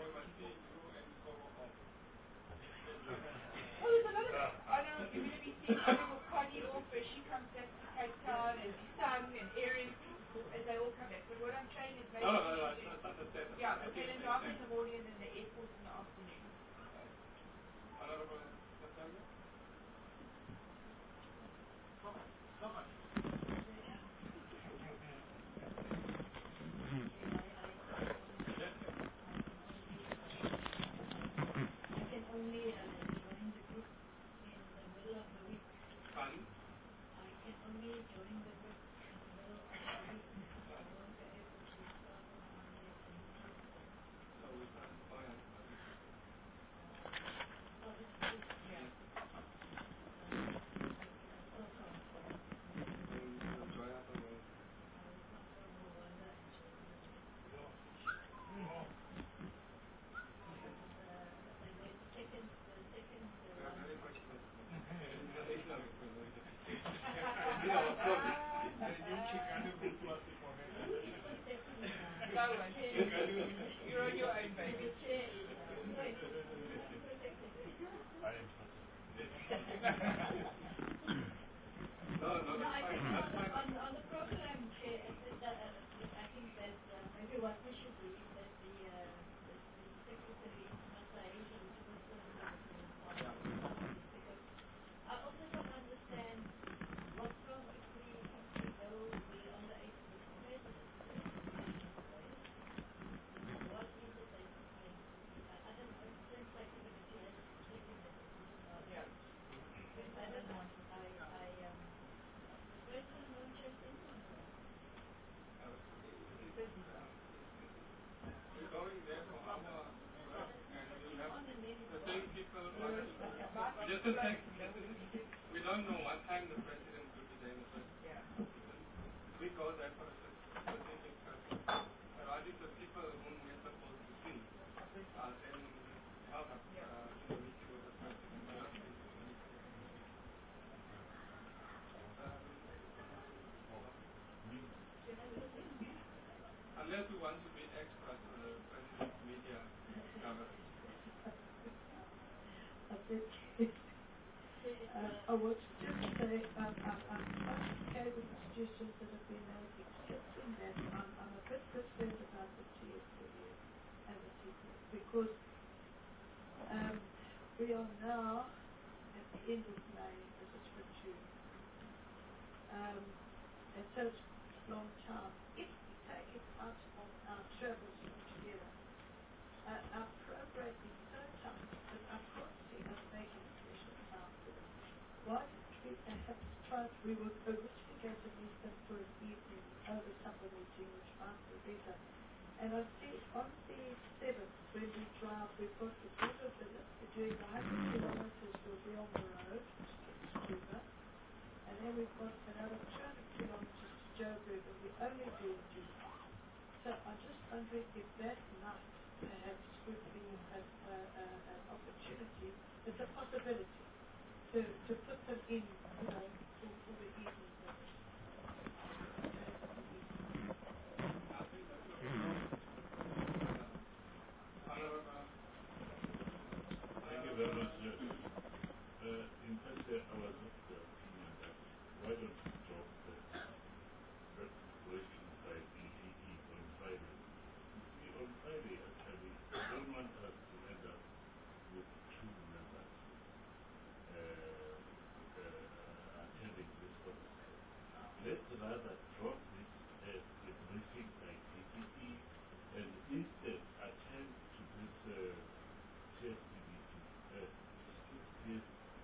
Oh, there's another one. I know you're going to be seeing Honorable Connie off where she comes back to Cape Town and Sung and Erin as they all come back. But what I'm saying is maybe yeah, the Pelindaba in the morning and then the airport in the afternoon. Honorable Satanga? You're on your own, baby. On the program, Chair, I think that maybe what we should do is that the Secretary Masaisha, which was because I also don't understand what's wrong if we go on the 8th with the President. What is it that is going to be? I don't know. It seems like the committee has taken the decision about it. I don't know. The President won't check anyone around. We're going there for our work and we'll have the same people. Just a sec. We don't know what time the President will be there in the first place. We go there for a specific purpose. But I think the people whom we're supposed to see are then out of the meeting with the President. Unless we want to be extras on the President's media coverage. I would just say I'm okay with the suggestions that have been made, except in that I'm a bit concerned about the TSW and the TPS because we are now at the end of May, this is for June. And so it's a long time. If we take it out of our travels altogether, our program is so tight that I can't see us making special time for them. Why don't we perhaps try to, we would originally go to Eastern for an evening over summer meeting, which might be better. And I see on the 7th, when we drive, we've got the river visit. We're doing 100 kilometers, we'll be on the road to River. And then we've got another 200 kilometers to Joburg, and we only do June. So I'm just wondering if that might perhaps would be an opportunity, it's a possibility, to put them in, for the evening. Thank you very much. In fact, I was of the opinion that why don't we drop that question by BEE on Friday? You see, on rather drop this the briefing like DPE and instead attend to this TSBBR.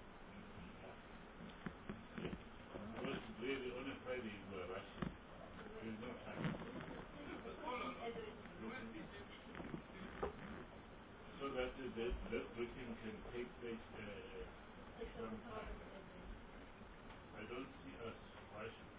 Because really on a Friday you are rushing. There's no time. So that that briefing can take place some time. I don't see us rushing.